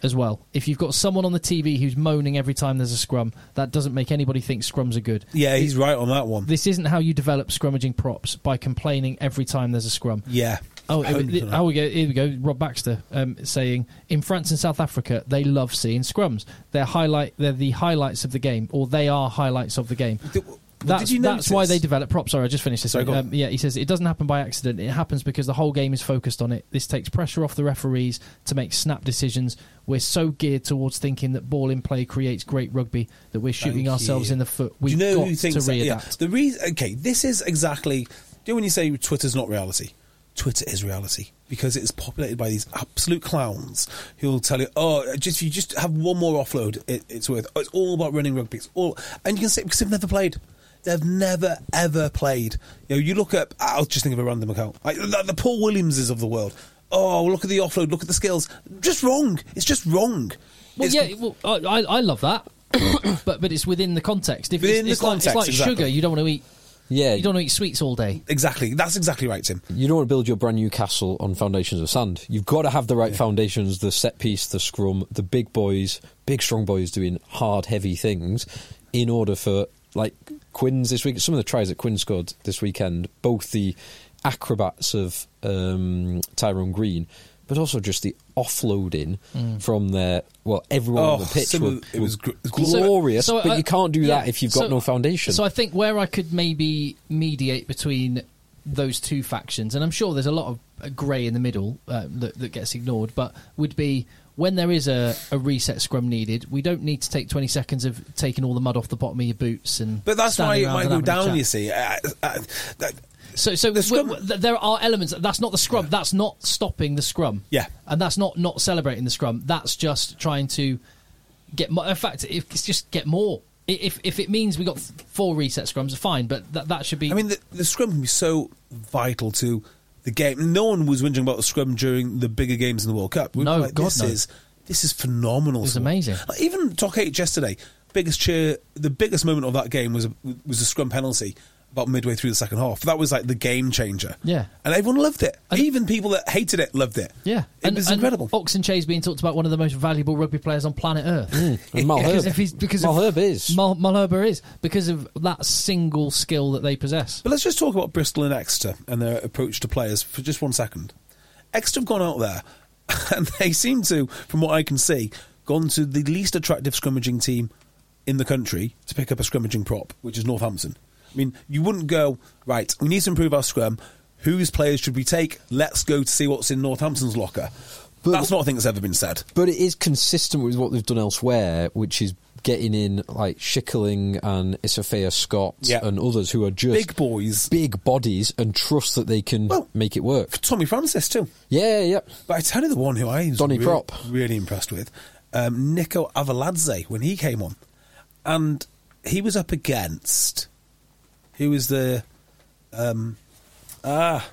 as well. If you've got someone on the T V who's moaning every time there's a scrum, that doesn't make anybody think scrums are good. Yeah, he's right on that one. This isn't how you develop scrummaging props, by complaining every time there's a scrum. Yeah. Oh, here we, oh, we go, here we go. Rob Baxter um, saying, in France and South Africa, they love seeing scrums. They're highlight. They're the highlights of the game, or they are highlights of the game. Did, that's, did you that's why they develop props. Sorry, I just finished this. Sorry, um, yeah, he says, it doesn't happen by accident. It happens because the whole game is focused on it. This takes pressure off the referees to make snap decisions. We're so geared towards thinking that ball in play creates great rugby that we're shooting Thank ourselves you. in the foot. We've Do you know got who thinks to that? readapt. Yeah. The reason, okay, this is exactly. Do you know when you say Twitter's not reality? Twitter is reality because it's populated by these absolute clowns who'll tell you, "Oh, just if you just have one more offload, it, it's worth." Oh, it's all about running rugby. It's all, and you can say because they've never played. They've never ever played. You know, you look at. I'll just think of a random account, like the, the Paul Williamses of the world. Oh, look at the offload. Look at the skills. Just wrong. It's just wrong. Well, It's- yeah, well, I, I love that, but but it's within the context. If Within it's, the it's like, it's context, like exactly. sugar, you don't want to eat. Yeah, You don't want to eat sweets all day. Exactly. That's exactly right, Tim. you don't want to build your brand new castle on foundations of sand. You've got to have the right foundations, the set piece, the scrum, the big boys, big strong boys doing hard, heavy things in order for, like, Quinn's this week. Some of the tries that Quinn scored this weekend, both the acrobats of um, Tyrone Green, but also just the offloading from their, well, everyone on the pitch some were, of- it was gr- were So- glorious, so, but uh, you can't do yeah, that if you've got so- no foundation. So I think where I could maybe mediate between those two factions, and I'm sure there's a lot of uh, grey in the middle uh, that, that gets ignored, but would be when there is a, a reset scrum needed, we don't need to take twenty seconds of taking all the mud off the bottom of your boots and. But that's why standing it around might and go having a down. chat. You see, uh, uh, that, So, so The scrum- w- w- there are elements. That's not the scrum. That's not stopping the scrum. Yeah. and that's not not celebrating the scrum. That's just trying to get more. In fact, if it's just get more. I- If if it means we got f- four reset scrums, fine. But that that should be. I mean, the, the scrum can be so vital to the game. No one was whinging about the scrum during the bigger games in the World Cup. We were No, like, God, this no. is this is phenomenal. It was to watch. amazing. Like, even Talk H yesterday, biggest cheer. The biggest moment of that game was a, was a scrum penalty about midway through the second half. That was like the game changer. Yeah. and everyone loved it. And- Even people that hated it loved it. yeah, it was incredible. Oxenchade's being talked about one of the most valuable rugby players on planet Earth. and Because Malherbe. if he's because Malherbe of, is. Mal, Malherbe is because of that single skill that they possess. But let's just talk about Bristol and Exeter and their approach to players for just one second. Exeter have gone out there and they seem to, from what I can see, gone to the least attractive scrummaging team in the country to pick up a scrummaging prop, which is Northampton. I mean, you wouldn't go, right, we need to improve our scrum. Whose players should we take? Let's go to see what's in Northampton's locker. But- That's not a thing that's ever been said. But it is consistent with what they've done elsewhere, which is getting in like Schickling and Isafea Scott Yeah. and others who are just Big boys. big bodies, and trust that they can Well- make it work. Tommy Francis, too. Yeah, yeah. But I tell you the one who I was Donny really, Prop. really impressed with, um, Nico Avaladze, when he came on. And he was up against... Who was the... Um, ah...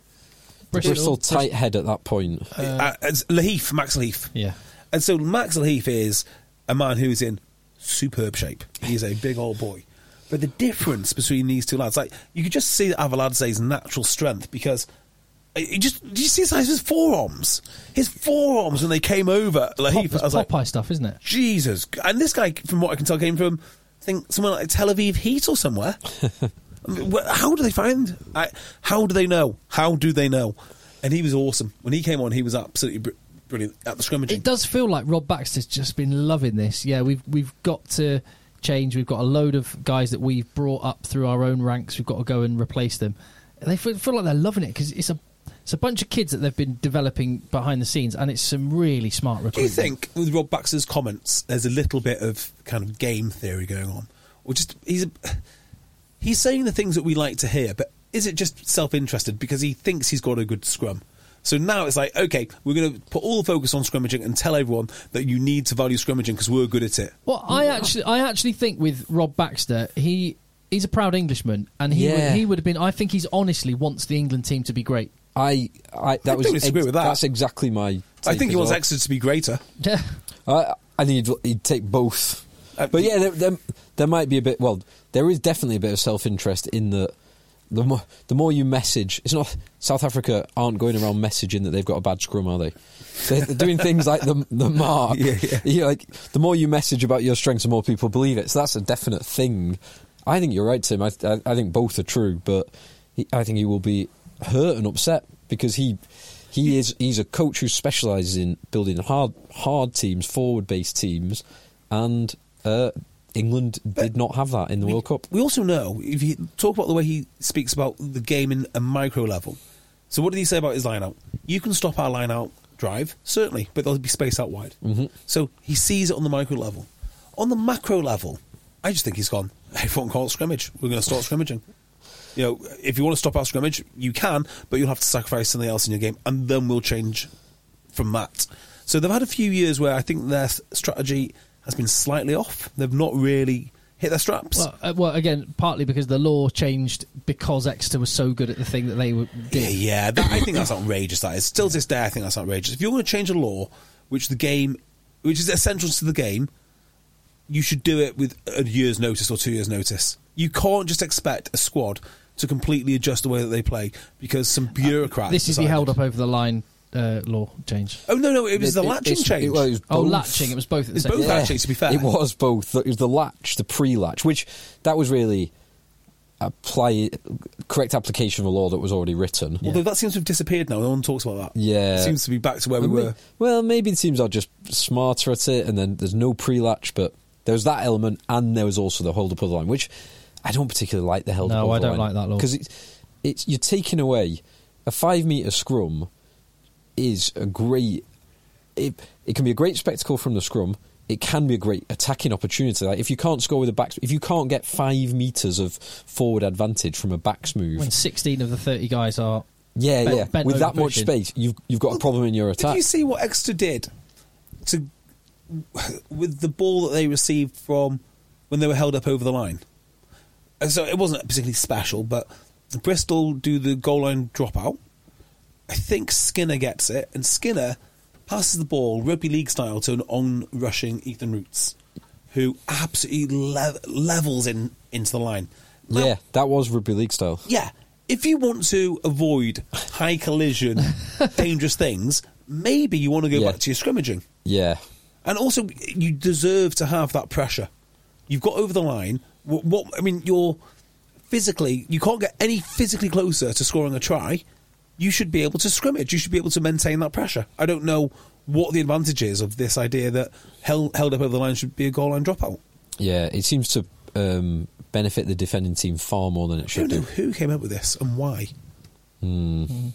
Bristol tight head at that point. Uh, it's Laheath, Max Laheath. Yeah. And so Max Laheath is a man who's in superb shape. He's a big old boy. But the difference between these two lads, like, you could just see Avaladze's natural strength because... You just did you see the size of his forearms? His forearms when they came over, Laheath. Pop, I was like, Popeye stuff, isn't it? Jesus! And this guy, from what I can tell, came from I think somewhere like Tel Aviv Heat or somewhere. I mean, wh- how do they find? I, how do they know? How do they know? And he was awesome when he came on. He was absolutely br- brilliant at the scrimmaging. It does feel like Rob Baxter's just been loving this. Yeah, we've we've got to change. We've got a load of guys that we've brought up through our own ranks. We've got to go and replace them. They feel, feel like they're loving it because it's a it's a bunch of kids that they've been developing behind the scenes, and it's some really smart recruitment. Do you think with Rob Baxter's comments, there's a little bit of kind of game theory going on, or just he's a, he's saying the things that we like to hear, but is it just self-interested because he thinks he's got a good scrum? So now it's like, okay, we're going to put all the focus on scrummaging and tell everyone that you need to value scrummaging because we're good at it. Well, I actually, I actually think with Rob Baxter, he he's a proud Englishman, and he Yeah. would, he would have been. I think he's honestly wants the England team to be great. I, I that I was don't disagree with that. That's exactly my. I take think he as wants well. Exeter to be greater. Yeah, I, I think he'd, he'd take both. Uh, but yeah, there, there, there might be a bit. Well, there is definitely a bit of self-interest in that the more the more you message, it's not South Africa aren't going around messaging that they've got a bad scrum, are they? They're, they're doing things like the the mark. Yeah, yeah. You like the more you message about your strengths, the more people believe it. So that's a definite thing. I think you're right, Tim. I I, I think both are true, but he, I think he will be hurt and upset because he he is he's a coach who specialises in building hard hard teams, forward based teams, and. Uh, England did not have that in the we, World Cup. We also know, if you talk about the way he speaks about the game in a micro level. So what did he say about his line-out? You can stop our line-out drive, certainly, but there'll be space out wide. Mm-hmm. So he sees it on the micro level. On the macro level, I just think he's gone, hey, everyone call it scrimmage. We're going to start scrimmaging. You know, if you want to stop our scrimmage, you can, but you'll have to sacrifice something else in your game, and then we'll change from that. So they've had a few years where I think their strategy has been slightly off. They've not really hit their straps. Well, uh, well, again, partly because the law changed because Exeter was so good at the thing that they were, did. Yeah, yeah that, I think that's outrageous. That is still to this day. I think that's outrageous. If you're going to change a law, which the game, which is essential to the game, you should do it with a year's notice or two years' notice. You can't just expect a squad to completely adjust the way that they play because some bureaucrats. Uh, this is the held up over the line. Uh, law change. Oh no, no, it was it, the it, latching change. It, well, it was oh, both. latching. It was both. At the it was same both time. actually. To be fair, it was both. It was the latch, the pre-latch, which that was really apply correct application of a law that was already written. Although that seems to have disappeared now. No one talks about that. Yeah, it seems to be back to where we were. Well, maybe the teams are just smarter at it, and then there's no pre-latch, but there was that element, and there was also the hold up of the line, which I don't particularly like. The held up. No, of I the don't line, like that law because it's it's you're taking away a five metre scrum. Is a great. It, it can be a great spectacle from the scrum. It can be a great attacking opportunity. Like if you can't score with a back, if you can't get five meters of forward advantage from a backs move, when sixteen of the thirty guys are yeah, bent, yeah, bent with over that much pushing. space, you've you've got a problem in your attack. Did you see what Exeter did to with the ball that they received from when they were held up over the line? And so it wasn't particularly special, but Bristol do the goal line dropout. I think Skinner gets it, and Skinner passes the ball rugby league style to an on-rushing Ethan Roots, who absolutely le- levels in into the line. Now, Yeah, that was rugby league style. yeah, if you want to avoid high collision, dangerous things, maybe you want to go Yeah. back to your scrimmaging. Yeah, And also, you deserve to have that pressure. You've got over the line. What, what I mean, you're physically, you can't get any physically closer to scoring a try. You should be able to scrimmage. You should be able to maintain that pressure. I don't know what the advantage is of this idea that held, held up over the line should be a goal line dropout. yeah. It seems to um, benefit the defending team far more than it I should don't know do. who came up with this and why. Mm.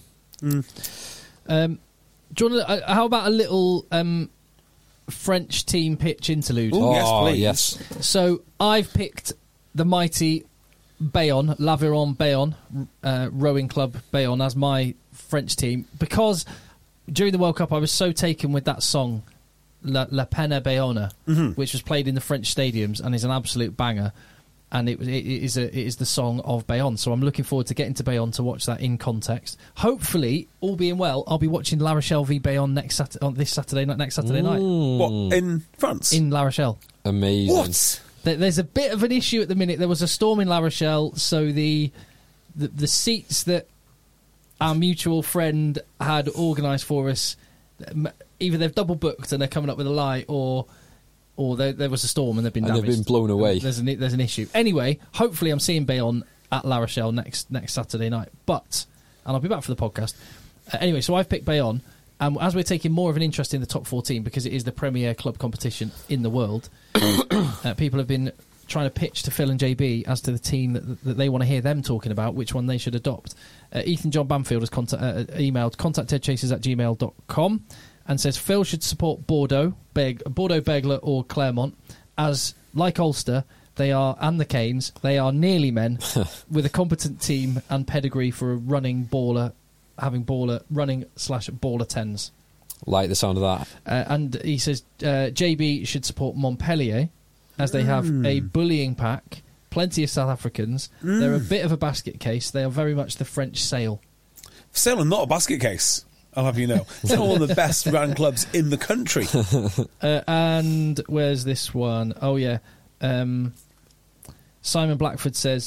Mm. Um, do you want to, uh, how about a little um, French team pitch interlude? Ooh, yes, Oh, please. yes. So I've picked the mighty Bayonne, L'Aviron Bayonne, uh, rowing club Bayonne, as my French team because during the World Cup I was so taken with that song La, La Peine Bayonne, Mm-hmm. which was played in the French stadiums and is an absolute banger. And it, it is a, it is the song of Bayonne. So I'm looking forward to getting to Bayonne to watch that in context. Hopefully, all being well, I'll be watching La Rochelle v Bayonne next Sat- on this Saturday night. Next Saturday night What, in France? in La Rochelle. Amazing. what? There- There's a bit of an issue at the minute. There was a storm in La Rochelle, so the the, the seats that our mutual friend had organised for us, m- either they've double booked and they're coming up with a lie, or or there, there was a storm and they've been And they've damaged. been blown away. There's an there's an issue. Anyway, hopefully I'm seeing Bayonne at La Rochelle next next Saturday night. But and I'll be back for the podcast. Uh, anyway, so I've picked Bayonne. And as we're taking more of an interest in the top fourteen because it is the premier club competition in the world, uh, people have been trying to pitch to Phil and J B as to the team that, that they want to hear them talking about, which one they should adopt. Uh, Ethan John Bamfield has contact, uh, emailed contact ted chasers at gmail dot com and says Phil should support Bordeaux, Beg, Bordeaux Begler or Clermont, as, like Ulster, they are, and the Canes, they are nearly men with a competent team and pedigree for a running baller, having baller, running slash baller tens. Like the sound of that. Uh, and he says uh, J B should support Montpellier as they have a bullying pack, plenty of South Africans. They're a bit of a basket case. They are very much the French Sale. Sale are not a basket case, I'll have you know. Sale are one of the best ran clubs in the country. Uh, and where's this one? Oh, yeah. Um, Simon Blackford says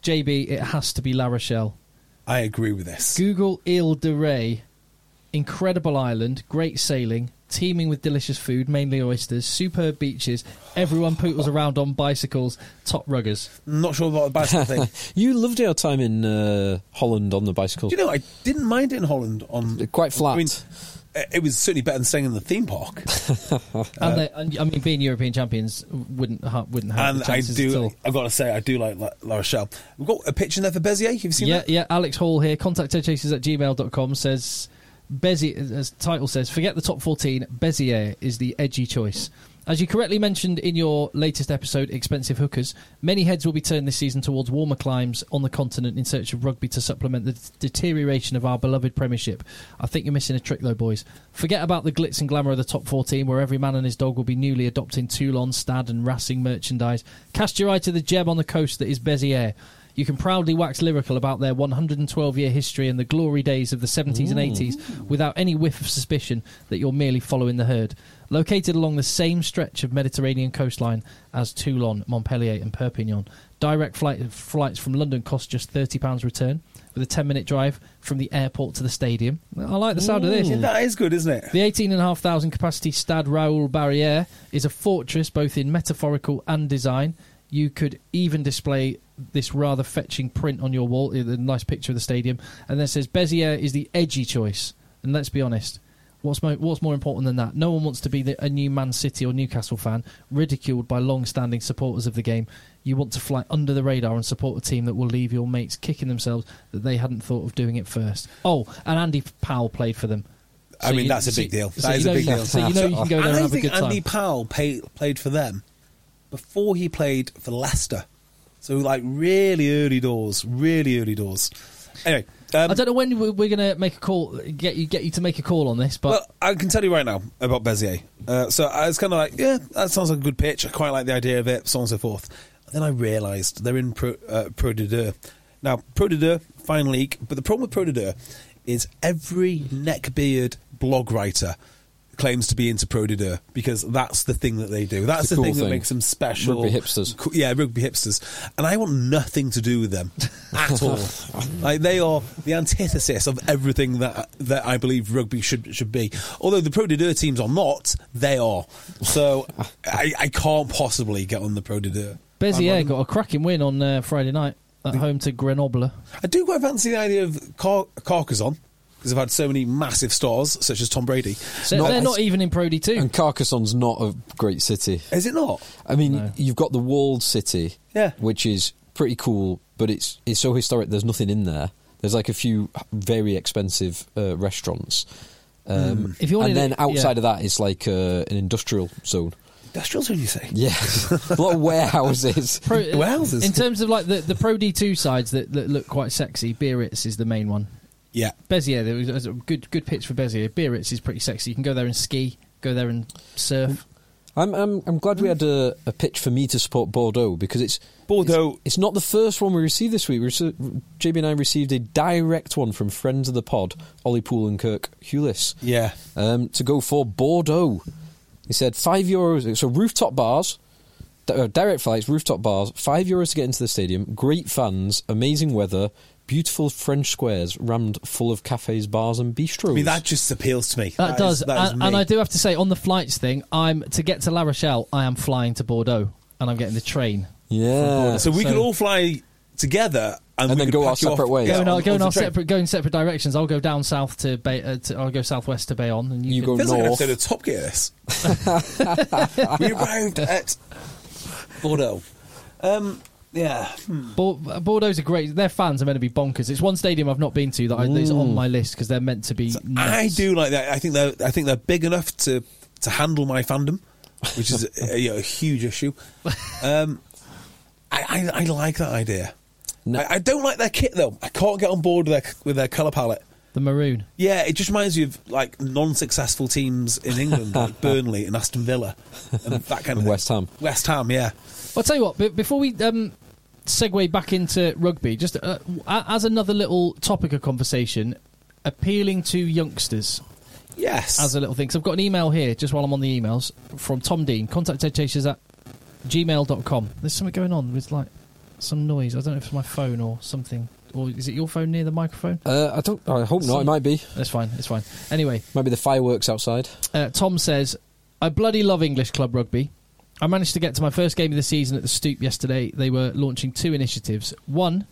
J B, it has to be La Rochelle. I agree with this. Google Ile de Ré. Incredible island, great sailing, teeming with delicious food, mainly oysters, superb beaches, everyone poodles around on bicycles, top ruggers. Not sure about the bicycle thing. You loved your time in uh, Holland on the bicycle. Do you know, I didn't mind it in Holland. On Quite flat. I mean, it was certainly better than staying in the theme park. and, they, and I mean, being European champions wouldn't ha- wouldn't have And the I chances at do, all. I've got to say, I do like La, La Rochelle. We've got a picture there for Bezier. Have you seen Yeah, that? yeah. Alex Hall here. Contact chasers at gmail dot com says, Bezier, as the title says, forget the top fourteen. Bezier is the edgy choice. As you correctly mentioned in your latest episode, Expensive Hookers, many heads will be turned this season towards warmer climes on the continent in search of rugby to supplement the d- deterioration of our beloved Premiership. I think you're missing a trick, though, boys. Forget about the glitz and glamour of the top fourteen, where every man and his dog will be newly adopting Toulon, Stade and Racing merchandise. Cast your eye to the gem on the coast that is Bezier. You can proudly wax lyrical about their one hundred twelve year history and the glory days of the seventies and eighties without any whiff of suspicion that you're merely following the herd. Located along the same stretch of Mediterranean coastline as Toulon, Montpellier and Perpignan, direct flight, flights from London cost just thirty pounds return, with a ten minute drive from the airport to the stadium. I like the sound of this. Yeah, that is good, isn't it? The eighteen thousand five hundred capacity Stade Raoul Barrière is a fortress both in metaphorical and design. You could even display this rather fetching print on your wall, a nice picture of the stadium, and then it says Bezier is the edgy choice. And let's be honest, what's more, what's more important than that? No one wants to be the, a new Man City or Newcastle fan, ridiculed by long-standing supporters of the game. You want to fly under the radar and support a team that will leave your mates kicking themselves that they hadn't thought of doing it first. Oh, and Andy Powell played for them. I So mean, you- that's a so- big deal. so That you is a know big you- deal. So you know you can go there and And I have a think good time. Andy Powell pay, played for them before he played for Leicester. So, like, really early doors. Really early doors. Anyway. Um, I don't know when we're, we're going to make a call, get you get you to make a call on this, but well, I can tell you right now about Bezier. Uh, so I was kind of like, yeah, that sounds like a good pitch. I quite like the idea of it, so on and so forth. And then I realised they're in Pro, uh, Pro de Deux. Now, Pro de Deux, fine league, but the problem with Pro de Deux is every neckbeard blog writer claims to be into Pro de Deux because that's the thing that they do. That's It's a the cool thing, that thing. makes them special. Rugby hipsters. Co- Yeah, rugby hipsters. And I want nothing to do with them at all. Like, they are the antithesis of everything that that I believe rugby should should be. Although the Pro de Deux teams are not, they are. So I, I can't possibly get on the Pro de Deux. Bezier I'm- got a cracking win on uh, Friday night at home to Grenoble. I do quite fancy the idea of Car- Carcassonne, because I've had so many massive stars, such as Tom Brady. So Not- they're not even in Pro D two. And Carcassonne's not a great city. Is it not? I mean, No. you've got the walled city, Yeah. which is pretty cool, but it's it's so historic. There's nothing in there. There's like a few very expensive uh, restaurants, um, If you wanted and then it- outside yeah. of that, it's like uh, an industrial zone. Industrial zone, you say? Yeah, a lot of warehouses. Pro, Wowzers. in terms of like the, the Pro D two sides that, that look quite sexy, Biarritz is the main one. Yeah. Bezier, there was a good good pitch for Bezier. Biarritz is pretty sexy. You can go there and ski, go there and surf. I'm I'm I'm glad we had a, a pitch for me to support Bordeaux because it's Bordeaux. It's, it's not the first one we received this week. We rece- J B and I received a direct one from friends of the pod, Ollie Poole and Kirk Hewlis, Yeah. um, to go for Bordeaux. He said five euros. So rooftop bars, di- uh, direct flights, rooftop bars, five euros to get into the stadium. Great fans, amazing weather, beautiful French squares rammed full of cafes, bars, and bistros. I mean, that just appeals to me. That, is- does, that is and, me. and I do have to say on the flights thing, I'm to get to La Rochelle. I am flying to Bordeaux, and I'm getting the train. yeah. So we So- could all fly together and, And we then could go pack our you separate off- ways. Yeah, Going, on- our, going on the our train. separate, going separate directions. I'll go down south to Bay, uh, to, I'll go southwest to Bayonne, and you, You can, go Feels like an north. episode of Top Gear, this. We arrived at Bordeaux. Um, yeah. Hmm. Bor- Bordeaux's are great. Their fans are meant to be bonkers. It's one stadium I've not been to that I, that's on my list because they're meant to be. I nuts. do like that. I think they're. I think they're big enough to to handle my fandom, which is a, you know, a huge issue. Um, I, I I like that idea. No. I, I don't like their kit though. I can't get on board with their with their colour palette. The maroon. Yeah, it just reminds you of like non-successful teams in England, like Burnley and Aston Villa, and that kind of And thing. West Ham. West Ham, yeah. I'll tell you what. b- Before we um, segue back into rugby, just uh, a- as another little topic of conversation, appealing to youngsters. Yes. As a little thing. So I've got an email here, just while I'm on the emails, from Tom Dean. Contact headchasers at gmail dot com. There's something going on with, like, some noise. I don't know if it's my phone or something. Or is it your phone near the microphone? Uh, I don't. I hope not. Some- It might be. That's fine. It's fine. Anyway, Might be the fireworks outside. uh, Tom says, I bloody love English club rugby. I managed to get to my first game of the season at the Stoop yesterday. They were launching two initiatives. One,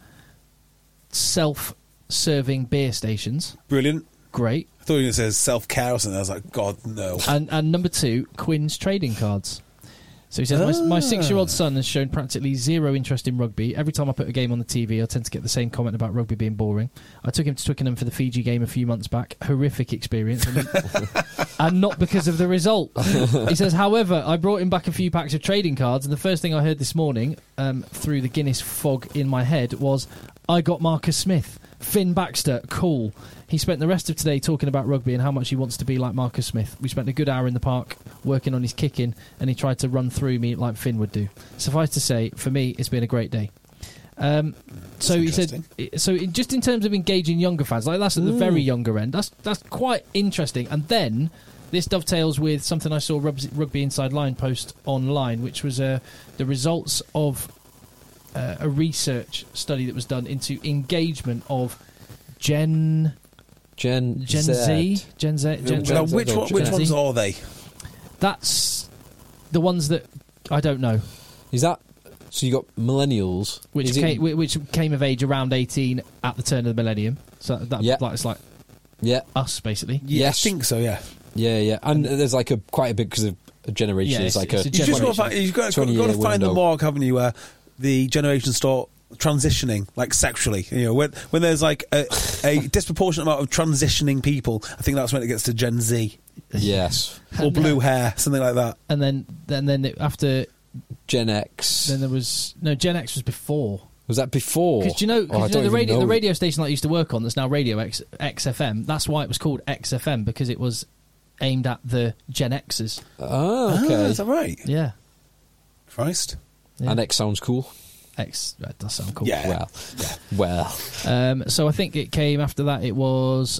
self-serving beer stations. Brilliant. Great. I thought it says self-care or something. I was like, God, no. And, and number two, Quinn's trading cards. So he says, my, my six-year-old son has shown practically zero interest in rugby. Every time I put a game on the T V, I tend to get the same comment about rugby being boring. I took him to Twickenham for the Fiji game a few months back. Horrific experience. And, and not because of the result. He says, however, I brought him back a few packs of trading cards, and the first thing I heard this morning, um, through the Guinness fog in my head, was, I got Marcus Smith. Finn Baxter, cool. He spent the rest of today talking about rugby and how much he wants to be like Marcus Smith. We spent a good hour in the park working on his kicking, and he tried to run through me like Finn would do. Suffice to say, for me, it's been a great day. Um, so he said, so in, just in terms of engaging younger fans, like that's at the mm. very younger end, that's that's quite interesting. And then this dovetails with something I saw Rugby, Rugby Inside Line post online, which was uh, the results of uh, a research study that was done into engagement of Gen... Gen, Gen Z. Z, Gen Z. Gen, Now, Gen which Z. one, which Gen ones Z. are they? That's the ones that I don't know. Is that so? You got millennials, Which Is came, it, which came of age around eighteen at the turn of the millennium. So that Yeah. like it's like yeah, us basically. Yeah, Yes. I think so, yeah. yeah, yeah, and there's like a quite a big because of a generation. Yeah, There's it's- like it's a a, You just got to generation. find, you've got, got, twenty got to year find the window. mark, haven't you, where the generations start transitioning, like sexually. You know, when when there's like a, a disproportionate amount of transitioning people, I think that's when it gets to Gen Z yes, or blue hair, something like that. And then then then it- after Gen X. then there was no Gen X was before. Was that before? Because you know, Oh, I cause you know don't the even radio know. the radio station that I used to work on that's now Radio X, X F M. That's why it was called X F M, because it was aimed at the Gen Xers. Oh, Ah, okay. is that right? Yeah. Christ. yeah. And X sounds cool. X that does sound cool. Yeah. Well, well. Um, so I think it came after that. It was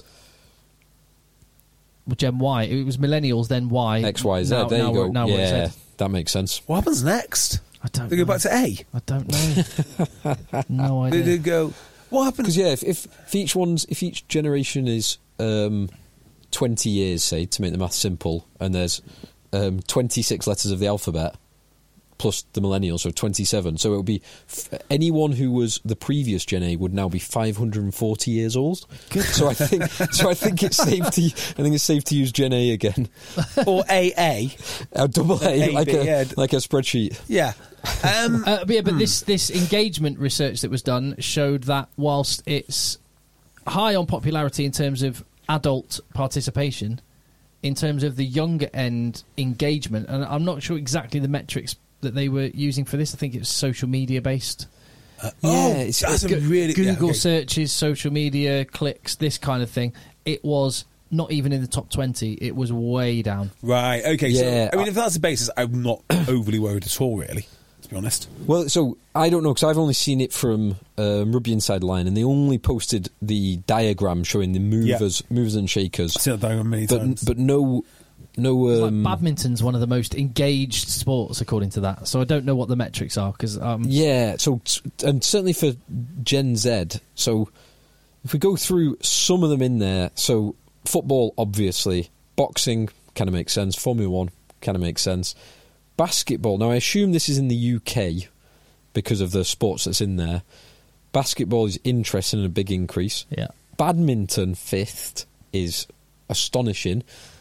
well, Gen Y. It was millennials, then Y. X, Y, Z. Now, there now you we're- go. Now we're yeah, at Z. that makes sense. What happens next? I don't. They know. go back to A. I don't know. no They, idea. they go, what happens? Because yeah, if, if if each one's if each generation is um, twenty years, say, to make the math simple, and there's um, twenty-six letters of the alphabet plus the millennials, so twenty-seven. So it would be f- anyone who was the previous Gen A would now be five hundred forty years old. So I think so. I think it's safe to I think it's safe to use Gen A again, Or A A. a double A, A, like B, a yeah. like a spreadsheet. Yeah. Um, Uh, but yeah, but this this engagement research that was done showed that whilst it's high on popularity in terms of adult participation, in terms of the younger end engagement, and I'm not sure exactly the metrics that they were using for this. I think it was social media based. oh, Yeah, it's- that's Go- a really... Google yeah, okay. searches, social media clicks, this kind of thing. It was not even in the top twenty. It was way down. Right, okay. Yeah, so, I mean, I- if that's the basis, I'm not overly worried at all, really, to be honest. Well, so I don't know because I've only seen it from um, Rugby Inside Line, and they only posted the diagram showing the movers, movers and shakers, I've seen that diagram many but times. but no, no. It's Um, like badminton's one of the most engaged sports, according to that. So I don't know what the metrics are because um, yeah, so and certainly for Gen Z. So if we go through some of them in there, so football, obviously, boxing kind of makes sense, Formula One kind of makes sense, basketball. Now I assume this is in the U K because of the sports that's in there. Basketball is interesting and a big increase. yeah. Badminton fifth is astonishing,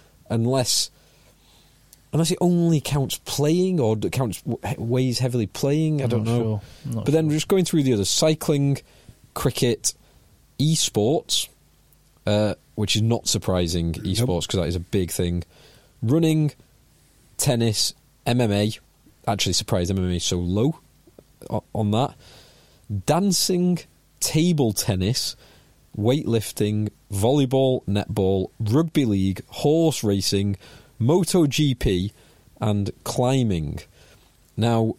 unless unless it only counts playing or it counts weighs heavily playing. I I'm don't not know. sure. I'm not But then sure. just going through the others: cycling, cricket, esports, uh, which is not surprising. Esports because that is a big thing. Running, tennis, M M A. Actually, surprised M M A is so low o- on that. Dancing, table tennis, weightlifting, volleyball, netball, rugby league, horse racing, MotoGP, and climbing. Now,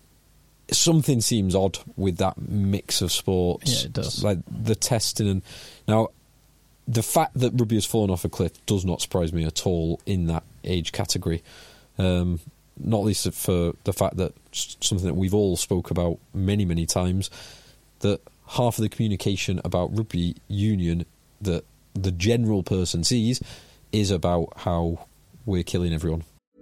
something seems odd with that mix of sports. Yeah, it does. Like the testing and now, the fact that rugby has fallen off a cliff does not surprise me at all in that age category. Um, not least for the fact that s- something that we've all spoke about many, many times, that half of the communication about rugby union that the general person sees is about how we're killing everyone.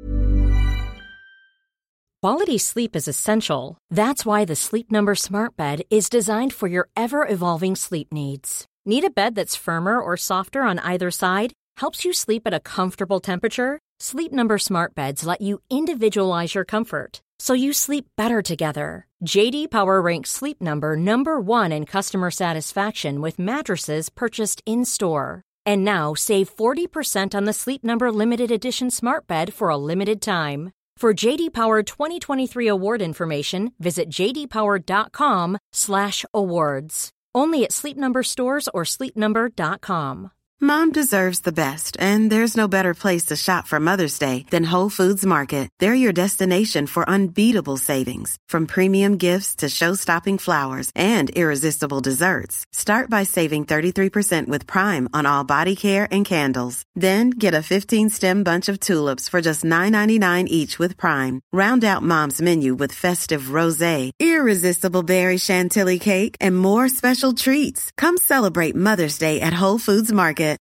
Quality sleep is essential. That's why the Sleep Number Smart Bed is designed for your ever-evolving sleep needs. Need a bed that's firmer or softer on either side? Helps you sleep at a comfortable temperature? Sleep Number Smart Beds let you individualize your comfort, so you sleep better together. J D Power ranks Sleep Number number one in customer satisfaction with mattresses purchased in-store. And now save forty percent on the Sleep Number Limited Edition Smart Bed for a limited time. For J D Power twenty twenty-three award information, visit jdpower.com slash awards. Only at Sleep Number stores or sleep number dot com. Mom deserves the best, and there's no better place to shop for Mother's Day than Whole Foods Market. They're your destination for unbeatable savings, from premium gifts to show-stopping flowers and irresistible desserts. Start by saving thirty-three percent with Prime on all body care and candles. Then get a fifteen-stem bunch of tulips for just nine ninety-nine each with Prime. Round out Mom's menu with festive rosé, irresistible berry chantilly cake, and more special treats. Come celebrate Mother's Day at Whole Foods Market.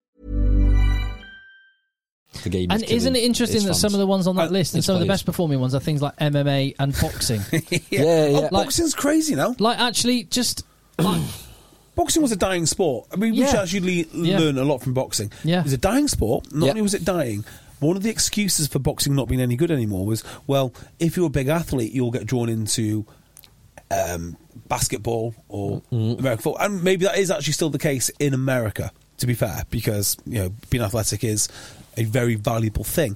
The game And is isn't it interesting that some of the ones on that Uh, list and it's some of the players. best performing ones are things like M M A and boxing? yeah, Yeah, yeah. Oh, Like- boxing's crazy now. Like, actually, just like, Boxing was a dying sport. I mean, we Yeah. should actually Yeah. learn a lot from boxing. Yeah. It was a dying sport. Not Yeah. only was it dying, one of the excuses for boxing not being any good anymore was, well, if you're a big athlete, you'll get drawn into um, basketball or American football. And maybe that is actually still the case in America, to be fair, because, you know, being athletic is a very valuable thing.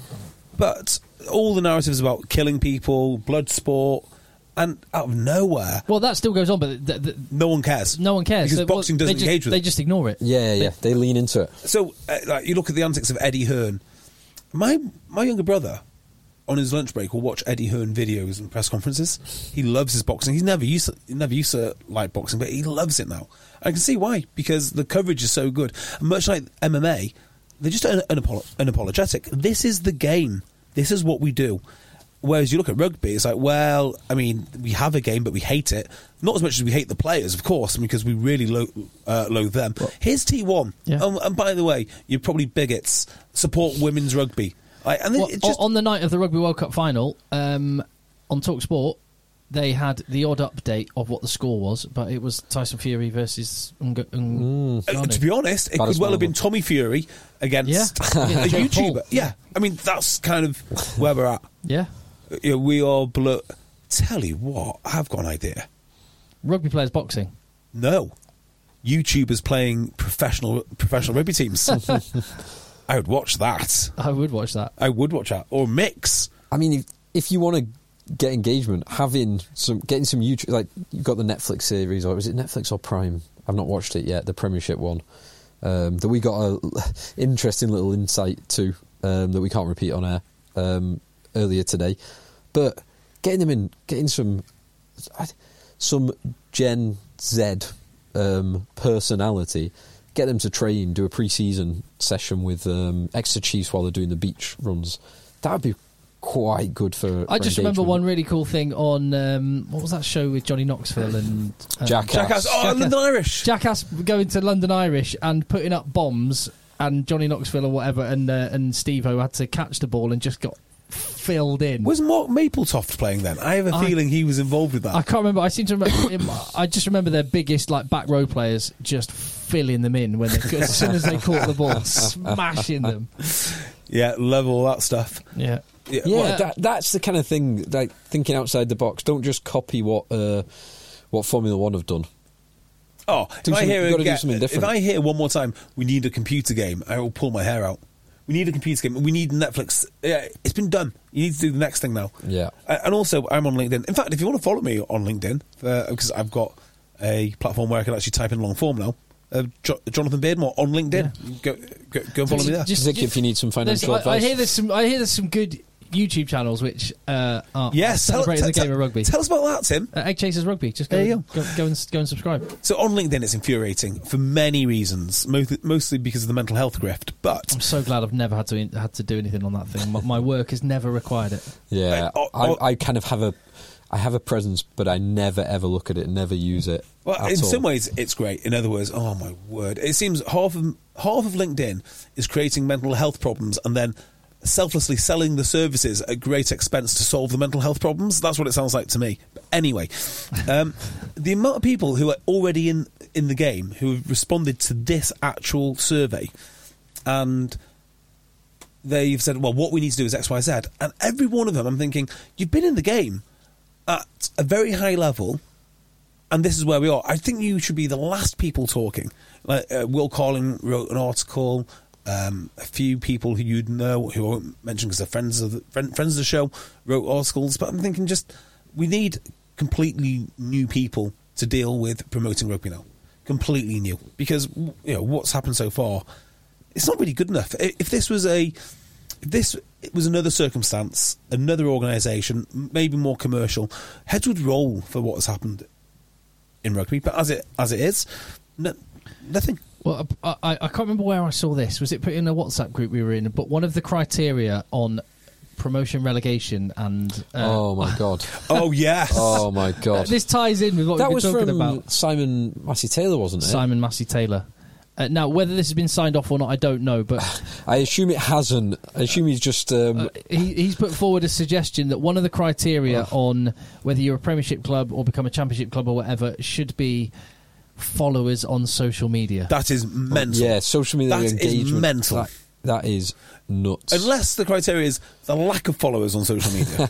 But all the narratives about killing people, blood sport, and out of nowhere, well, that still goes on, but th- th- no one cares. no one cares Because So, well, boxing they doesn't just, engage with They it. just ignore it. Yeah, yeah, they lean into it. So, uh, like, you look at the antics of Eddie Hearn. My my younger brother, on his lunch break, will watch Eddie Hearn videos and press conferences. He loves his boxing. He's never used to, he never used to like boxing, but he loves it now. I can see why, because the coverage is so good. And much like M M A, they're just un- unapolo- unapologetic. This is the game. This is what we do. Whereas you look at rugby, it's like, well, I mean, we have a game, but we hate it. Not as much as we hate the players, of course, because we really lo- uh, loathe them. Here's T one. Yeah. Um, and by the way, you're probably bigots. Support women's rugby. Like, and Well, it just, on the night of the Rugby World Cup final, um, on TalkSport, they had the odd update of what the score was, but it was Tyson Fury versus Ng- Ng- Uh, Ngannou. to be honest, it That could is well have horrible. been Tommy Fury against Yeah. Yeah, a Jake YouTuber. Paul. Yeah, I mean, that's kind of where we're at. Yeah. You know, we are below. Tell you what, I've got an idea. Rugby players boxing. No, YouTubers playing professional professional rugby teams. I would watch that. I would watch that. I would watch that. Or mix. I mean, if, if you want to get engagement, having some, getting some YouTube, like you've got the Netflix series, or was it Netflix or Prime? I've not watched it yet. The Premiership one um, that we got a interesting little insight to um, that we can't repeat on air um, earlier today. But getting them in, getting some some Gen Z um, personality. Get them to train, do a pre-season session with um, Exeter Chiefs while they're doing the beach runs. That would be quite good for. I for just remember engagement. one really cool thing on um, what was that show with Johnny Knoxville and um, Jackass. Jackass. Oh, Jackass. London Irish. Jackass going to London Irish and putting up bombs, and Johnny Knoxville or whatever, and uh, and Steve-O had to catch the ball and just got filled in. Was Mark Mapletoft playing then? I have a I- feeling he was involved with that. I can't remember. I seem to remember. him- I just remember their biggest like back row players just filling them in when they as soon as they caught the ball, smashing them. Yeah, love all that stuff. Yeah. Yeah, Yeah, well, that, that's the kind of thing. Like thinking outside the box. Don't just copy what uh, what Formula One have done. oh, do if I some- hear you've gotta do again, something if different. I hear one more time, we need a computer game, I will pull my hair out. We need a computer game. We need Netflix. Yeah, it's been done. You need to do the next thing now. Yeah. Uh, and also, I'm on LinkedIn. In fact, if you want to follow me on LinkedIn, uh, because I've got a platform where I can actually type in long form now. Uh, jo- Jonathan Beardmore on LinkedIn. Go, go, go and follow me there. Just think if you need some There's- financial I, I advice. hear there's some. I hear there's some good YouTube channels which uh, are Yes, tell- celebrating the tell- game of rugby. Tell us about that, Tim. Uh, Egg Chasers Rugby. Just go, There you go. Go, and, go and subscribe. So on LinkedIn, it's infuriating for many reasons, mo- mostly because of the mental health grift. But I'm so glad I've never had to had to do anything on that thing. My, my work has never required it. Yeah, Uh, oh, oh. I, I kind of have a, I have a presence, but I never ever look at it, never use it. well, at in all. some ways, it's great. In other words, oh my word, it seems half of half of LinkedIn is creating mental health problems and then selflessly selling the services at great expense to solve the mental health problems. That's what it sounds like to me. But anyway, um, the amount of people who are already in in the game who have responded to this actual survey, and they've said, well, what we need to do is X, Y, Z, and every one of them, I'm thinking, you've been in the game at a very high level, and this is where we are. I think you should be the last people talking. Like uh, Will Carling wrote an article. Um, a few people who you'd know, who I won't mention because they're friends of the friend, friends of the show, wrote articles. But I'm thinking, just we need completely new people to deal with promoting rugby now. Completely new, because you know what's happened so far. It's not really good enough. If this was a, if this was another circumstance, another organisation, maybe more commercial, heads would roll for what has happened in rugby. But as it as it is, no, nothing. Well, I, I, I can't remember where I saw this. Was it put in a WhatsApp group we were in? But one of the criteria on promotion, relegation, and uh, Oh my god! Oh yes. Oh my god! this ties in with what that we've was been talking from about. Simon Massey Taylor, wasn't it? Simon Massey Taylor. Uh, now, whether this has been signed off or not, I don't know. But I assume it hasn't. I assume he's just. Um, uh, he, he's put forward a suggestion that one of the criteria Oh. on whether you're a Premiership club or become a Championship club or whatever should be followers on social media. That is mental. yeah, social media That is engagement. mental. That, that is nuts. Unless the criteria is the lack of followers on social media.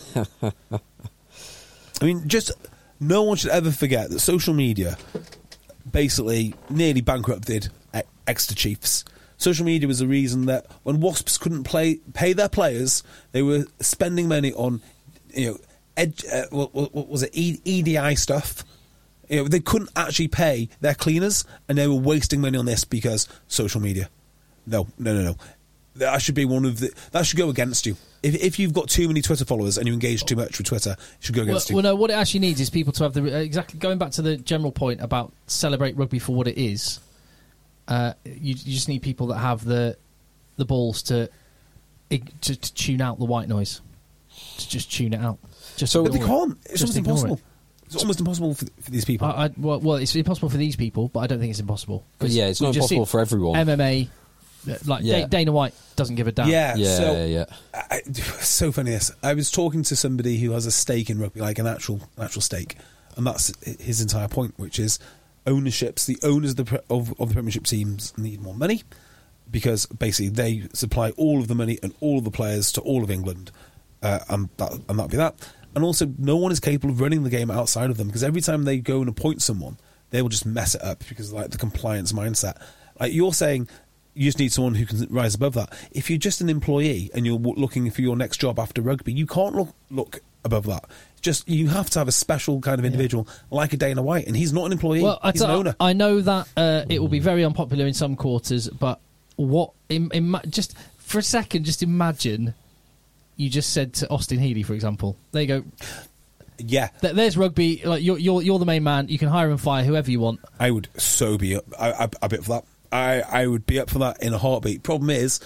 I mean, just no one should ever forget that social media basically nearly bankrupted E- Exeter Chiefs. Social media was the reason that when Wasps couldn't play pay their players, they were spending money on, you know, ed, uh, what, what, what was it, e, E D I stuff. You know, they couldn't actually pay their cleaners, and they were wasting money on this because social media. No, no, no, no. That should be one of the. That should go against you. If if you've got too many Twitter followers and you engage too much with Twitter, it should go Well, against well, you. no. What it actually needs is people to have the exactly going back to the general point about celebrate rugby for what it is. Uh, you, you just need people that have the the balls to, to to tune out the white noise, to just tune it out. Just So- But they ignore it. can't. It's Just almost ignore impossible. it. It's almost impossible for, for these people. I, I, well, well, it's impossible for these people, but I don't think it's impossible. 'Cause yeah, it's we've not just impossible seen for everyone. M M A, uh, like Yeah. Da- Dana White doesn't give a damn. yeah, yeah, so yeah, yeah. I, so funny. This I was talking to somebody who has a stake in rugby, like an actual an actual stake, and that's his entire point, which is ownerships. The owners of the pre- of, of the Premiership teams need more money because basically they supply all of the money and all of the players to all of England, uh, and that and that'll be that. And also, no one is capable of running the game outside of them because every time they go and appoint someone, they will just mess it up because like the compliance mindset. Like you're saying, you just need someone who can rise above that. If you're just an employee and you're w- looking for your next job after rugby, you can't look look above that. Just you have to have a special kind of individual like a Dana White, and he's not an employee. Well, I, he's an t- owner. I know that uh, it will be very unpopular in some quarters, but what? Im- ima- just for a second, just imagine you just said to Austin Healey, for example, there you go. Yeah, Th- There's rugby. Like you're, you're, you're the main man. You can hire and fire whoever you want. I would so be up. I, I, I'd be up for that. I, I would be up for that in a heartbeat. Problem is,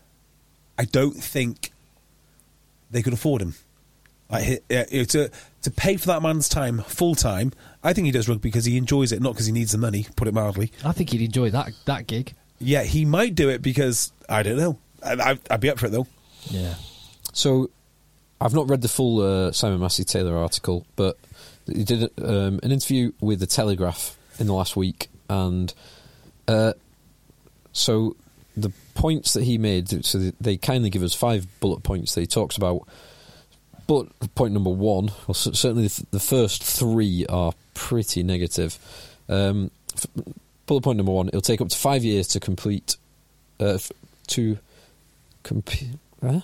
I don't think they could afford him. Like he- uh, you know, to to pay for that man's time full time. I think he does rugby because he enjoys it, not because he needs the money. Put it mildly. I think he'd enjoy that that gig. Yeah, he might do it because I don't know. I, I, I'd be up for it though. Yeah. So, I've not read the full uh, Simon Massey Taylor article, but he did um, an interview with the Telegraph in the last week, and uh, so the points that he made. So they kindly give us five bullet points that he talks about. Bullet point number one, well, certainly the first three are pretty negative. Um, f- bullet point number one: it'll take up to five years to complete uh, f- to compete. Huh?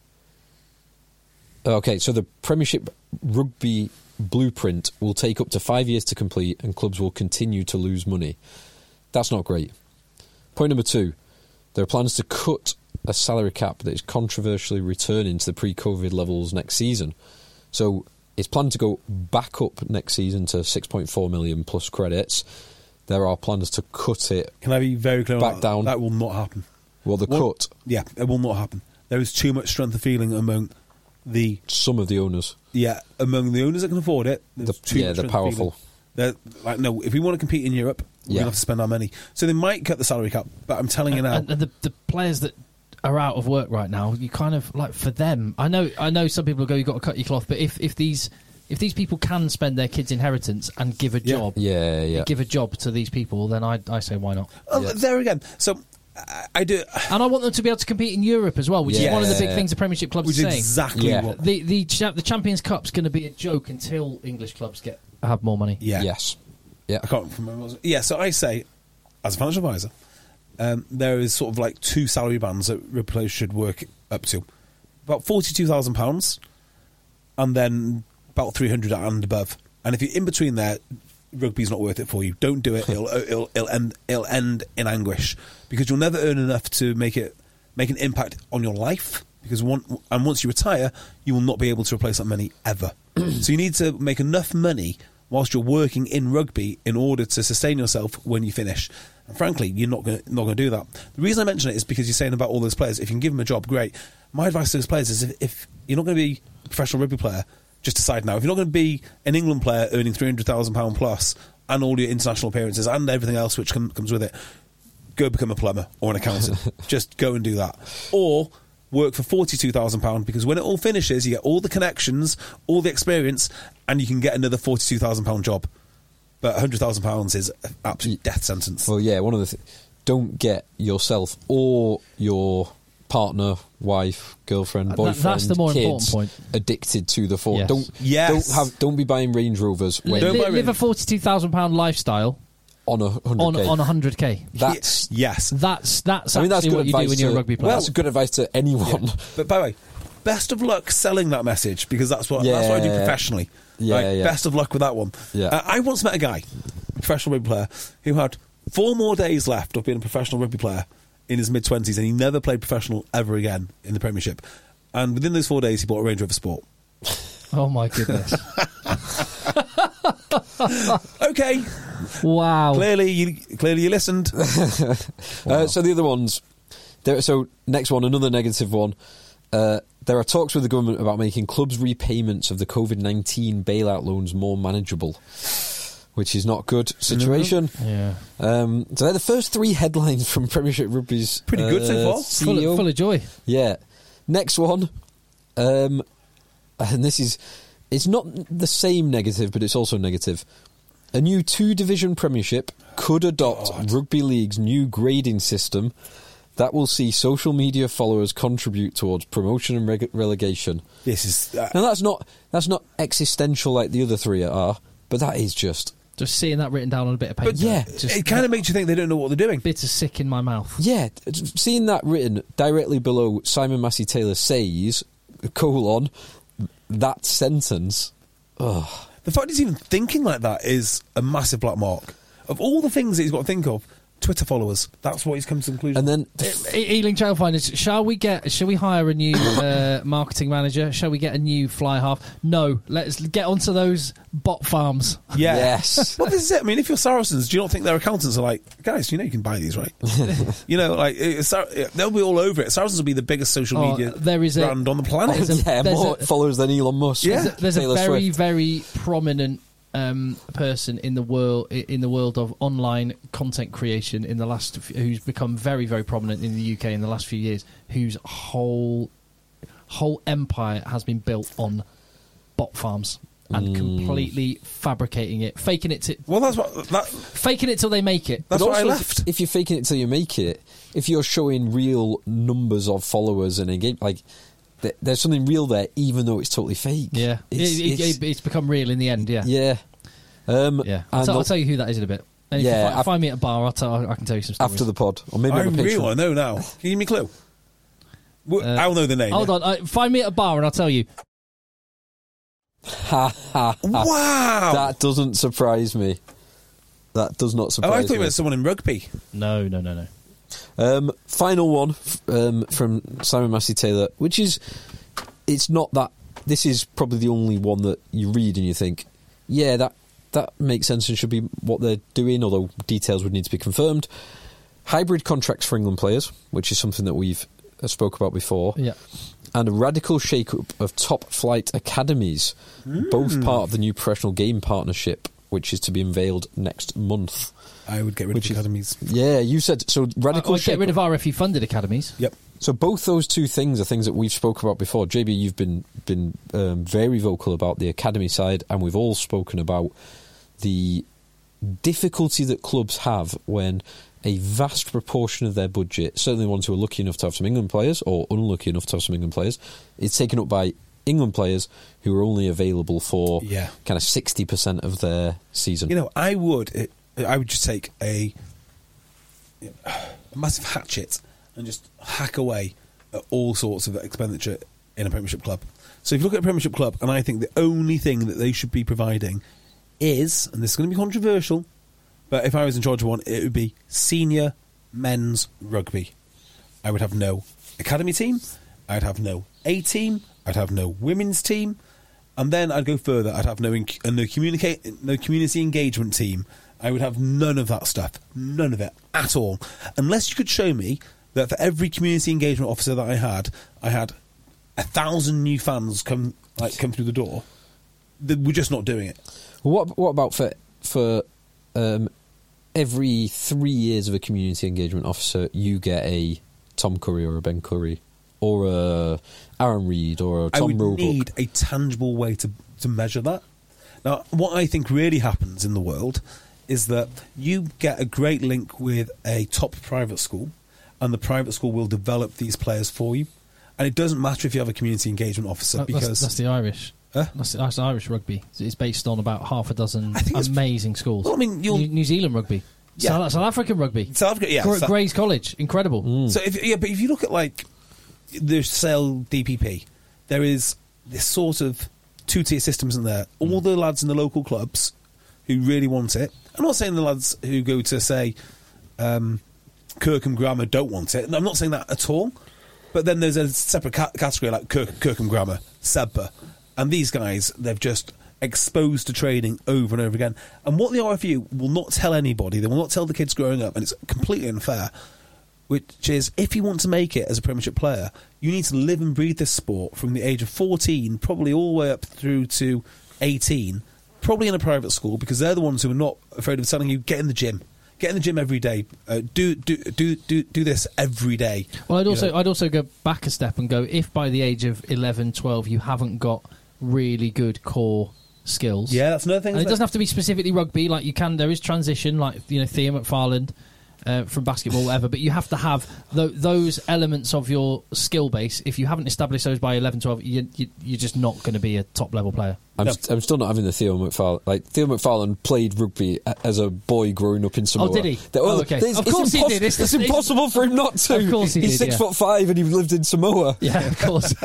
Okay, so the Premiership Rugby blueprint will take up to five years to complete, and clubs will continue to lose money. That's not great. Point number two: there are plans to cut a salary cap that is controversially returning to the pre-COVID levels next season. So it's planned to go back up next season to six point four million plus credits. There are plans to cut it. Can I be very clear? Back on that? down. That will not happen. Well, the Well, cut. Yeah, it will not happen. There is too much strength of feeling among the Some of the owners. yeah among the owners that can afford it. There's The- too yeah, much they're strength of feeling. powerful. They're like, no, if we want to compete in Europe, we're Yeah. gonna have to spend our money. So they might cut the salary cap, but I'm telling you now, And, and the, the players that are out of work right now, you kind of like for them. I know, I know. Some people go, "You've got to cut your cloth," but if, if these if these people can spend their kids' inheritance and give a Yeah. job, Yeah, yeah. give a job to these people, then I I say why not? oh, Yeah. there again. So I, I do, And I want them to be able to compete in Europe as well, which is one of the big Yeah. things the Premiership clubs which are is saying. exactly Yeah. what. The the cha- the Champions Cup's going to be a joke until English clubs get have more money. Yeah, Yes. Yeah. I can't remember. What it was. Yeah, so I say, as a financial advisor, um, there is sort of like two salary bands that rugby players should work up to. About forty-two thousand pounds, and then about three hundred and above. And if you're in between there, rugby's not worth it for you. Don't do it. It'll, it'll, it'll, end, it'll end in anguish, because you'll never earn enough to make it make an impact on your life. Because one, and once you retire, you will not be able to replace that money ever. So you need to make enough money whilst you're working in rugby in order to sustain yourself when you finish. And frankly, you're not going not going to do that. The reason I mention it is because you're saying about all those players. If you can give them a job, great. My advice to those players is if, if you're not going to be a professional rugby player, just decide now. If you're not going to be an England player earning three hundred thousand pounds plus and all your international appearances and everything else which com- comes with it, go become a plumber or an accountant. Just go and do that. Or work for forty-two thousand pounds, because when it all finishes, you get all the connections, all the experience, and you can get another forty-two thousand pounds job. But one hundred thousand pounds is an absolute death sentence. Well, yeah, one of the th- don't get yourself or your partner, wife, girlfriend, That- boyfriend, that's the more kids important point. addicted to the phone. Yes. Don't Yes. don't have don't be buying Range Rovers when Don't Li- buy live a Range- forty-two thousand pound lifestyle on a hundred on k. on a hundred k. That's yes. That's that's I mean that's actually good what you do advice when you're to, a rugby player. Well, that's good advice to anyone. But by the way, best of luck selling that message, because that's what that's what I do Yeah. professionally. Yeah, Right? yeah. Best of luck with that one. Yeah. Uh, I once met a guy, a professional rugby player, who had four more days left of being a professional rugby player in his mid twenties, and he never played professional ever again in the Premiership. And within those four days, he bought a Range Rover Sport. Oh my goodness! Okay, Wow. clearly you clearly you listened. Uh, so the other ones, there, so next one, another negative one. Uh, there are talks with the government about making clubs' repayments of the COVID nineteen bailout loans more manageable, which is not a good situation. Yeah. Um, so they're the first three headlines from Premiership Rugby's Pretty good so uh, far. C E Full O. of, full of joy. Yeah. Next one, um, and this is, it's not the same negative, but it's also negative. A new two-division Premiership could adopt God. Rugby League's new grading system that will see social media followers contribute towards promotion and reg- relegation. This is uh, Now that's not that's not existential like the other three are, but that is just Just seeing that written down on a bit of paper. But yeah, just it kind of makes you think they don't know what they're doing. bitter sick in my mouth. yeah. Seeing that written directly below Simon Massey Taylor says colon that sentence. Ugh. The fact he's even thinking like that is a massive black mark. Of all the things that he's got to think of, Twitter followers. That's what he's come to the conclusion. And then E- E- Ealing Trailfinders, shall we get? Shall we hire a new uh, marketing manager? Shall we get a new fly half? No, let's get onto those bot farms. yeah. yes. Well, this is it. I mean, if you're Saracens, do you not think their accountants are like, guys, you know you can buy these, right? you know, like, it's, Sar- they'll be all over it. Saracens will be the biggest social Oh, media there is a- brand on the planet. There's a- yeah, there's more a- followers than Elon Musk. Yeah. There's a, there's a Taylor very, Swift. very prominent um, person in the world in the world of online content creation in the last, f- who's become very, very prominent in the U K in the last few years, whose whole whole empire has been built on bot farms and Mm. completely fabricating it, faking it, to, Well, that's what that. faking it till they make it. That's But why I also, left. If you're faking it till you make it, if you're showing real numbers of followers and engagement, like th- there's something real there, even though it's totally fake. Yeah, it's, it, it, it's- it, it's become real in the end. Yeah, yeah. Um, yeah. I'll, and tell, I'll the- tell you who that is in a bit. And if Yeah, you fi- af- find me at a bar, I'll tell, I can tell you some stories. after the pod, or maybe I on the really Patreon. want to know now. Can you give me a clue? Well, Uh, I'll know the name. Hold yeah. on, uh, find me at a bar and I'll tell you. Ha ha! ha. Wow. That doesn't surprise me. That does not Oh, surprise I thought you me. meant someone in rugby. No, no, no, no. Um, final one f- um, from Simon Massey Taylor, which is, it's not that, this is probably the only one that you read and you think, yeah, that, that makes sense and should be what they're doing, although details would need to be confirmed. Hybrid contracts for England players, which is something that we've uh, spoke about before. Yeah. And a radical shake-up of top-flight academies, mm. both part of the new professional game partnership, which is to be unveiled next month. I would get rid which of academies. Is, yeah, you said so. Radical I, I'd shake. get rid of R F U-funded academies. Yep. So both those two things are things that we've spoken about before. J B, you've been been um, very vocal about the academy side, and we've all spoken about the difficulty that clubs have when a vast proportion of their budget, certainly ones who are lucky enough to have some England players or unlucky enough to have some England players, is taken up by England players who are only available for yeah. kind of sixty percent of their season. You know, I would, it, I would just take a, you know, a massive hatchet and just hack away at all sorts of expenditure in a Premiership club. So if you look at a Premiership club, and I think the only thing that they should be providing is, and this is going to be controversial, but if I was in charge of one, it would be senior men's rugby. I would have no academy team, I'd have no A team, I'd have no women's team, and then I'd go further. I'd have no inc- no communicate no community engagement team. I would have none of that stuff, none of it at all, unless you could show me that for every community engagement officer that I had, I had a thousand new fans come like come through the door. We're just not doing it. What what about for for um, every three years of a community engagement officer, you get a Tom Curry or a Ben Curry or a Aaron Reid or a Tom I would Roebuck. need a tangible way to to measure that. Now, what I think really happens in the world is that you get a great link with a top private school, and the private school will develop these players for you. And it doesn't matter if you have a community engagement officer, That- because that's, that's the Irish. Huh? That's, that's Irish rugby. It's based on about half a dozen I think it's- amazing schools. Well, I mean, you'll- New, New Zealand rugby, Yeah. South, South African rugby, South Africa, yeah, Gra- South- Gray's College, incredible. So if yeah, but if you look at like the Sale D P P, there is this sort of two tier systems in there. All the lads in the local clubs who really want it. I'm not saying the lads who go to say um, Kirkham Grammar don't want it. I'm not saying that at all. But then there's a separate ca- category like Kirk- Kirkham Grammar, Sebba, and these guys they've just exposed to training over and over again. And what the R F U will not tell anybody, they will not tell the kids growing up, and it's completely unfair, which is if you want to make it as a Premiership player, you need to live and breathe this sport from the age of fourteen, probably all the way up through to eighteen, probably in a private school, because they're the ones who are not afraid of telling you, get in the gym. Get in the gym every day. Uh, do, do do do do this every day. Well, I'd You also know? I'd also go back a step and go, if by the age of eleven, twelve you haven't got really good core skills. Yeah, that's another thing. And it isn't doesn't have to be specifically rugby. Like you can, there is transition, like you know Thea McFarland uh, from basketball, whatever. But you have to have th- those elements of your skill base. If you haven't established those by eleven, twelve, you, you, you're just not going to be a top level player. I'm, No. st- I'm still not having the Theo McFarlane. Like Theo McFarlane played rugby a- as a boy growing up in Samoa. Oh, did he? The- Oh, okay. it's- Of it's course he impos- did. It's It's, the- impossible for him not to. Of course he He's did, six yeah. foot five and he lived in Samoa. Yeah, of course.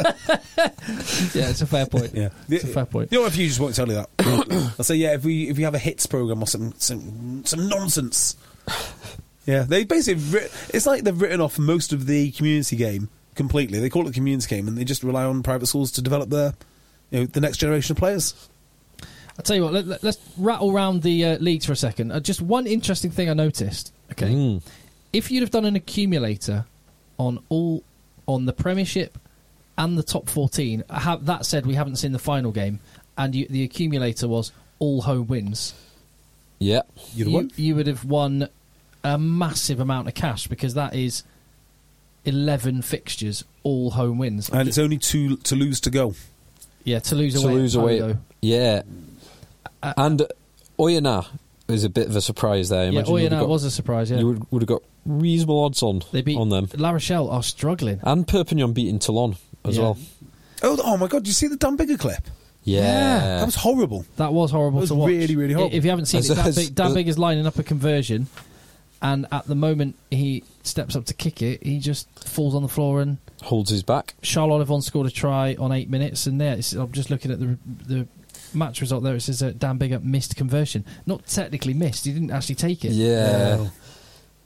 Yeah, it's a fair point. Yeah, It's a fair point. The R F U just won't tell you that. I'll say, yeah, if we if we have a hits program or some some some nonsense. Yeah, they basically writ- it's like they've written off most of the community game completely. They call it the community game, and they just rely on private schools to develop their, you know, the next generation of players. I'll tell you what, let, let, let's rattle around the uh, leagues for a second. Uh, just one interesting thing I noticed. Okay, Mm. if you'd have done an accumulator on all on the Premiership and the top fourteen, I have, that said, we haven't seen the final game, and you, the accumulator was all home wins. Yeah. You'd have you, won. you would have won a massive amount of cash because that is eleven fixtures, all home wins. And it's only two to lose to go. Yeah, Toulouse away. Toulouse at away. Polo. Yeah. Uh, and Oyonnax is a bit of a surprise there. I Yeah, imagine you would've Oyonnax got- was a surprise. Yeah, You would, would have got reasonable odds on they beat on them. La Rochelle are struggling. And Perpignan beating Toulon as Yeah. well. Oh, oh my God! Did you see the Dan Bigger clip? Yeah. That was horrible. That was horrible It was to watch. really, really horrible. If you haven't seen As- it, Dan, as- Big, Dan as- Big is lining up a conversion, and at the moment he steps up to kick it, he just falls on the floor, and Holds his back. Charles Olivon scored a try on eight minutes, and there, it's, I'm just looking at the the match result there. It says uh, Dan Bigger missed conversion. Not technically missed. He didn't actually take it. Yeah. No.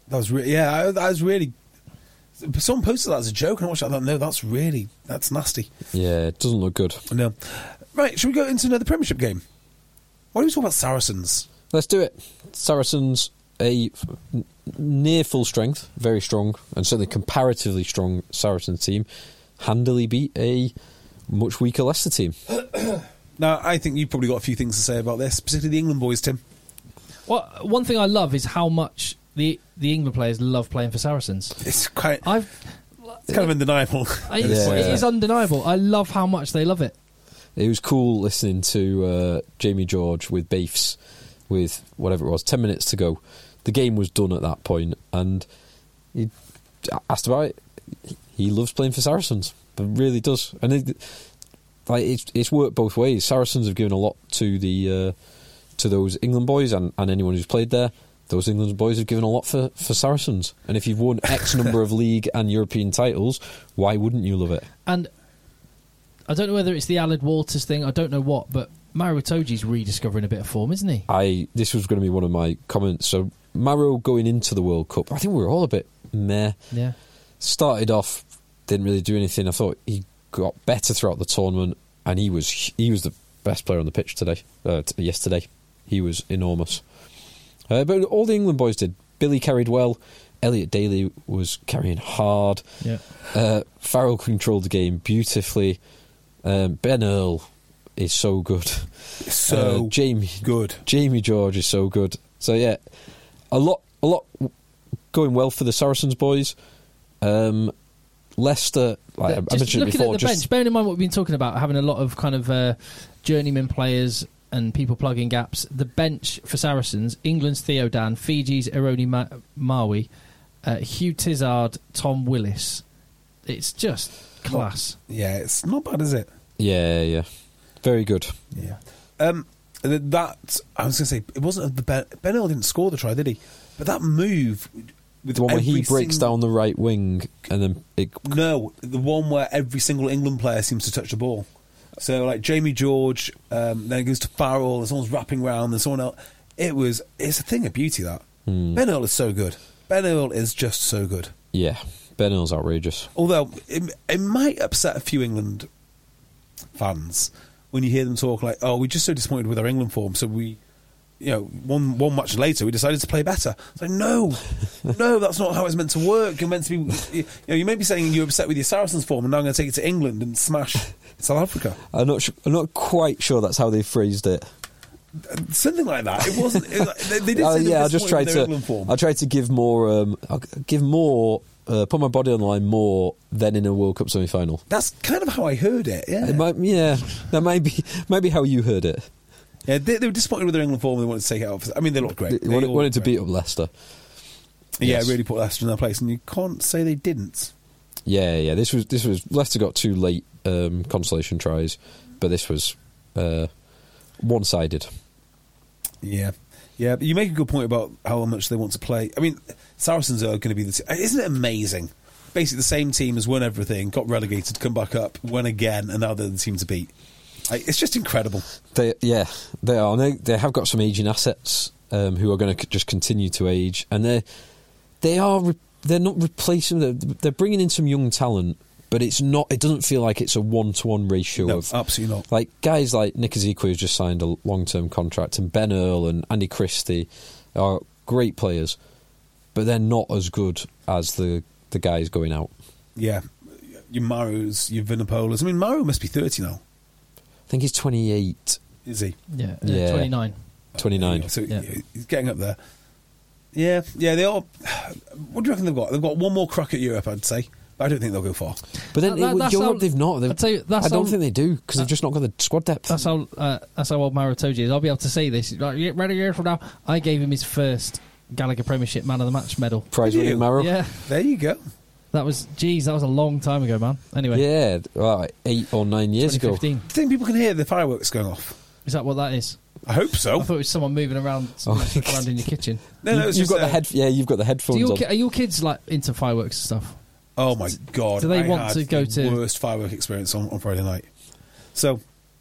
That was really, yeah, I, that was really. Someone posted that as a joke, and I watched that. I thought, no, that's really, that's nasty. Yeah, it doesn't look good. No. Right, should we go into another Premiership game? Why don't we talk about Saracens? Let's do it. Saracens, a f- near full strength, very strong, and certainly comparatively strong Saracens team, handily beat a much weaker Leicester team. Now, I think you've probably got a few things to say about this, particularly the England boys, Tim. Well, one thing I love is how much the the England players love playing for Saracens. It's quite, I've, it's kind of undeniable. I, Yeah. It is undeniable. I love how much they love it. It was cool listening to uh, Jamie George with Baifs with whatever it was, ten minutes to go. The game was done at that point, and he asked about it. He loves playing for Saracens, but really does. And it, like it's, it's worked both ways. Saracens have given a lot to the uh, to those England boys and, and anyone who's played there. Those England boys have given a lot for, for Saracens. And if you've won X number of league and European titles, why wouldn't you love it? And I don't know whether it's the Aled Waters thing, I don't know what, but Maro Itoje's rediscovering a bit of form, isn't he? I This was going to be one of my comments. So Maro going into the World Cup, I think we were all a bit meh. Yeah. Started off, didn't really do anything. I thought he got better throughout the tournament, and he was he was the best player on the pitch today. Uh, t- yesterday, he was enormous. Uh, but all the England boys did. Billy carried well. Elliot Daly was carrying hard. Yeah. Uh, Farrell controlled the game beautifully. Um, Ben Earl is so good. So uh, Jamie good. Jamie George is so good. So yeah, a lot, a lot going well for the Saracens boys. Um, Leicester, like The- I just mentioned it looking before, at the just bench, bearing in mind what we've been talking about, having a lot of kind of uh, journeyman players and people plugging gaps. The bench for Saracens: England's Theo Dan, Fiji's Eroni Ma- Maui, uh, Hugh Tizard, Tom Willis. It's just class. Yeah, it's not bad, is it? yeah, yeah, very good. Yeah. Um, th- that I was going to say it wasn't the Ben, Ben Earl didn't score the try, did he? But that move with The one where he every breaks sing- down the right wing and then it. No, the one where every single England player seems to touch the ball. So like Jamie George, um, then it goes to Farrell, and someone's wrapping around, and someone else. It was it's a thing of beauty that Hmm. Ben Earl is so good. Ben Earl is just so good. Yeah, Ben Earl's outrageous. Although it, it might upset a few England fans when you hear them talk like, "Oh, we're just so disappointed with our England form, so we, you know, one one match later we decided to play better." It's like, no, no, that's not how it's meant to work. You're meant to be, you know, you may be saying you're upset with your Saracens form, and now I'm going to take it to England and smash South Africa. I'm not. Su- I'm not quite sure that's how they phrased it. Something like that. It wasn't. It, they, they did Uh, say they were yeah, I just disappointed tried with their to. England form. I tried to give more. Um, I'll give more. Uh, put my body on the line more than in a World Cup semi-final. That's kind of how I heard it. Yeah, It might, yeah, that might be, might be how you heard it. yeah. They, they were disappointed with their England form. They wanted to take it out. I mean, they looked great. They They wanted, all wanted looked to great. beat up Leicester. Yeah, Yes. really put Leicester in their place, and you can't say they didn't. Yeah, yeah. This was this was Leicester got two late um, consolation tries, but this was uh, one-sided. Yeah, yeah. But you make a good point about how much they want to play. I mean, Saracens are going to be the team. Isn't it amazing? Basically, the same team has won everything, got relegated, come back up, won again, and now they're the team to beat. Like, it's just incredible. They, yeah, they are. And they, they have got some aging assets um, who are going to c- just continue to age, and they they are re- they're not replacing. They're, they're bringing in some young talent, but it's not. It doesn't feel like it's a one to one ratio No, of absolutely not. like guys like Nick Ezekwe who's just signed a long term contract, and Ben Earl and Andy Christie are great players, but they're not as good as the the guys going out. Yeah, your Maros, your Vinopolas. I mean, Maro must be thirty now, I think he's twenty-eight, is he? Yeah, uh, Yeah. twenty-nine. twenty-nine. So Yeah. he's getting up there. Yeah, yeah. They all. What do you reckon they've got? They've got one more crack at Europe, I'd say. But I don't think they'll go far. But then That- it- that's Europe, how- they've not. They've, I'll tell you, that's I don't how- think they do because they've just not got the squad depth. That's how uh, that's how old Maro Itoje is. I'll be able to say this. Like, yeah, right a year from now, I gave him his first Gallagher Premiership Man of the Match medal. Prize Did you? winning Marrow. Yeah, There you go. that was, geez, that was a long time ago, man. Anyway, Yeah, well, eight or nine years ago. twenty fifteen. Do you think people can hear the fireworks going off? Is that what that is? I hope so. I thought it was someone moving around, Oh, around in your kitchen. No, no, You- it's you've just, got the uh, head. Yeah, you've got the Do headphones your, on. ki- are your kids like into fireworks and stuff? Oh my god! Do they I want had to go the to- worst firework experience on, on Friday night? So,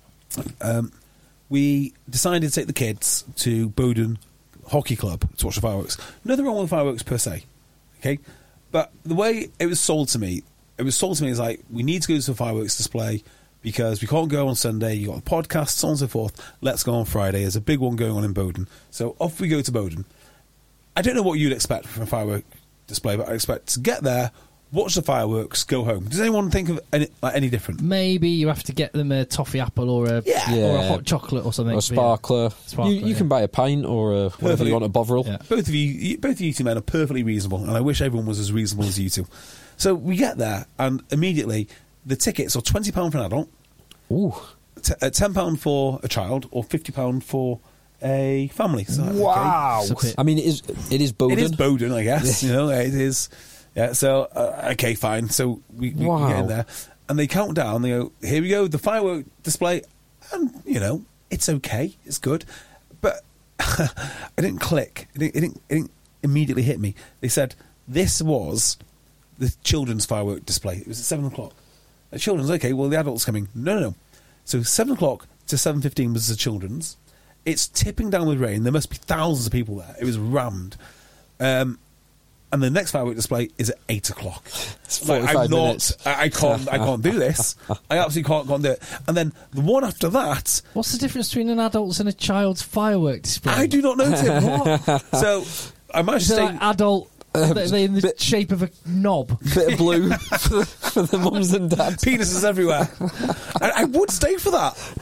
um, we decided to take the kids to Bowden Hockey Club to watch the fireworks. Nothing wrong with fireworks per se. Okay, but the way it was sold to me, it was sold to me as like, we need to go to a fireworks display because we can't go on Sunday. You got the podcast, so on and so forth. Let's go on Friday. There's a big one going on in Bowden, so off we go to Bowden. I don't know what you'd expect from a fireworks display, but I expect to get there, watch the fireworks, go home. Does anyone think of any, like, any different? Maybe you have to get them a toffee apple or a Yeah. or a Yeah. hot chocolate or something. Or a sparkler. Sparkler, you you yeah. can buy a pint or a, whatever Perfectly. you want, a Bovril. Yeah. Both of you, you, both of you two men are perfectly reasonable, and I wish everyone was as reasonable as you two. So we get there, and immediately the tickets are twenty pounds for an adult, Ooh. t- uh, ten pounds for a child, or fifty pounds for a family. So, okay. Wow. It's a bit- I mean, it is, it is Bowden. It is Bowden, I guess. You know, it is. Yeah. So uh, okay, fine. So we, we, Wow. we get in there, and they count down. They go, "Here we go, the firework display," and you know, it's okay, it's good, but I didn't click. It didn't, it didn't. It didn't immediately hit me. They said this was the children's firework display. It was at seven o'clock. The children's okay. Well, the adults coming. No, no, no. So seven o'clock to seven fifteen was the children's. It's tipping down with rain. There must be thousands of people there. It was rammed. Um, and the next firework display is at eight o'clock. It's Like, forty-five I'm not. minutes. I, I can't. I can't do this. I absolutely can't, can't do it. And then the one after that, What's the difference between an adult's and a child's firework display? I do not know, Tim. What? So I managed to Is it stay. like adult? Uh, are they in the bit- shape of a knob? Bit of blue for, the, for the mums and dads. Penises everywhere. I, I would stay for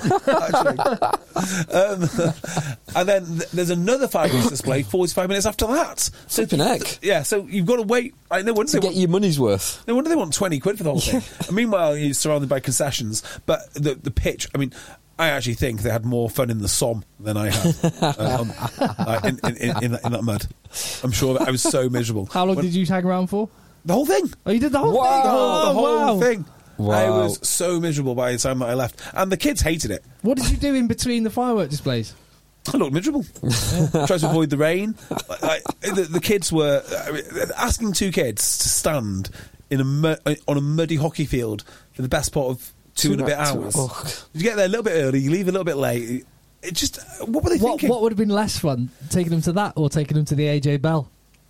that, actually. Um, and then th- there's another fireworks display forty-five minutes after that. So Flipping heck. yeah, so you've got to wait. I no wonder To they get want, your money's worth. no wonder they want twenty quid for the whole thing. And meanwhile, you're surrounded by concessions. But the the pitch, I mean, I actually think they had more fun in the Somme than I had uh, on, uh, in, in, in, in, that, in that mud. I'm sure that I was so miserable. How long When- did you hang around for? The whole thing. Oh, you did the whole Wow. thing. The whole, the Oh, whole wow. thing. Wow. I was so miserable by the time that I left. And the kids hated it. What did you do in between the firework displays? I looked miserable. Tried to avoid the rain. Like, like, the, the kids were I mean, asking two kids to stand in a mu- on a muddy hockey field for the best part of two, Two and a bit and a- two- hours. oh. You get there a little bit early, you leave a little bit late. It just what were they What, thinking? what would have been less fun, taking them to that or taking them to the A J Bell?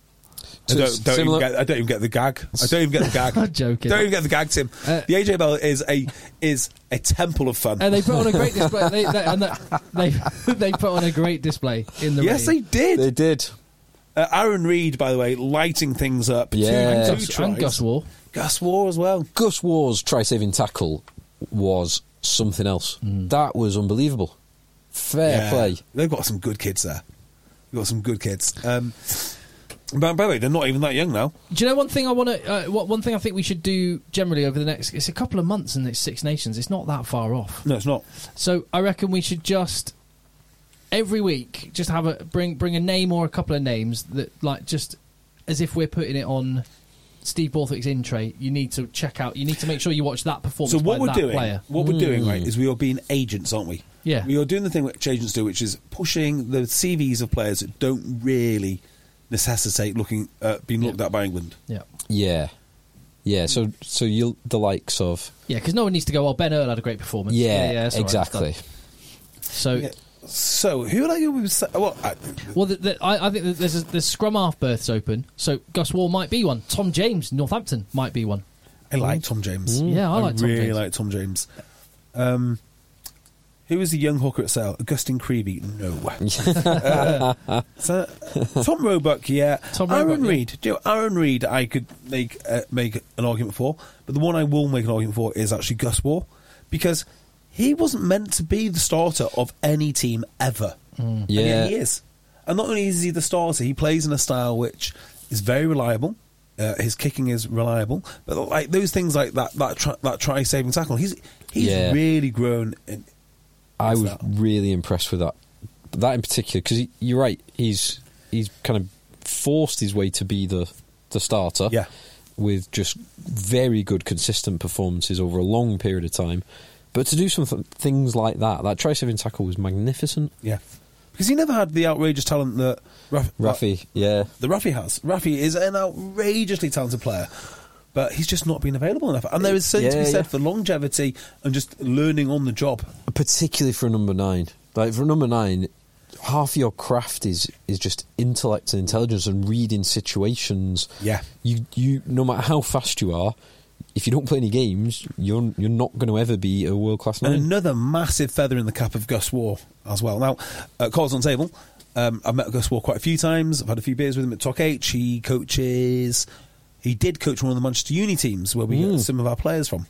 I So don't, it's don't even similar- get, I don't even get the gag. I don't even get the gag. I'm joking. Don't even get the gag, Tim. Uh, the A J Bell is a is a temple of fun. And they put on a great display. They, they, and they, they put on a great display in the yes, rain. they did. They did. Uh, Aaron Reid, by the way, lighting things up. Yeah. two, And two Gus, and tries. Gus War. Gus War as well. Gus War's try-saving tackle was something else. That was unbelievable. Fair Yeah. play. They've got some good kids there. They've got some good kids. Um, but by the way, they're not even that young now. Do you know one thing I want to? Uh, what one thing I think we should do generally over the next? It's a couple of months and it's Six Nations. It's not that far off. No, it's not. So I reckon we should just every week just have a bring bring a name or a couple of names that like just as if we're putting it on Steve Borthwick's in tray. You need to check out. You need to make sure you watch that performance. So what by we're that doing, player. what we're doing, right, is we are being agents, aren't we? Yeah. We are doing the thing which agents do, which is pushing the C Vs of players that don't really necessitate looking uh, being looked Yeah. at by England. Yeah. Yeah. Yeah, so so you the likes of Yeah, because no one needs to go, oh, Ben Earl had a great performance. yeah, that's all right, exactly. it's done. So, Yeah. So who would I go with? Well, I, well, the, the, I, I think that there's a, there's scrum half berths open. So Gus Wall might be one. Tom James, Northampton, might be one. I like Tom James. Yeah, I like Tom really James. like Tom James. Um, who is the young hooker at Sale? Augustine Creevy? No. uh, so, Tom Roebuck, yeah. Tom Aaron Roebuck, yeah. Reid. Do you know, Aaron Reid, I could make uh, make an argument for, but the one I will make an argument for is actually Gus War, because he wasn't meant to be the starter of any team ever. And Yeah. yet he is. And not only is he the starter, he plays in a style which is very reliable. Uh, his kicking is reliable, but like those things like that, that try, that try saving tackle, he's he's Yeah. really grown. In, I was that. really impressed with that. That in particular, because you're right, he's he's kind of forced his way to be the the starter. Yeah. With just very good, consistent performances over a long period of time. But to do some th- things like that, that try-saving tackle was magnificent. yeah, because he never had the outrageous talent that Raff, Rafi, yeah. the Rafi has. Rafi is an outrageously talented player, but he's just not been available enough. And there is something to be Yeah, said yeah. for longevity and just learning on the job. Particularly for a number nine. Like, for a number nine, half your craft is is just intellect and intelligence and reading situations. Yeah. You you no matter how fast you are, if you don't play any games, you're you're not going to ever be a world class nine. And another massive feather in the cap of Gus Waugh as well. Now, uh, cards on table. Um, I've met Gus Waugh quite a few times. I've had a few beers with him at Talk H. He coaches. He did coach one of the Manchester Uni teams where we Mm. get some of our players from.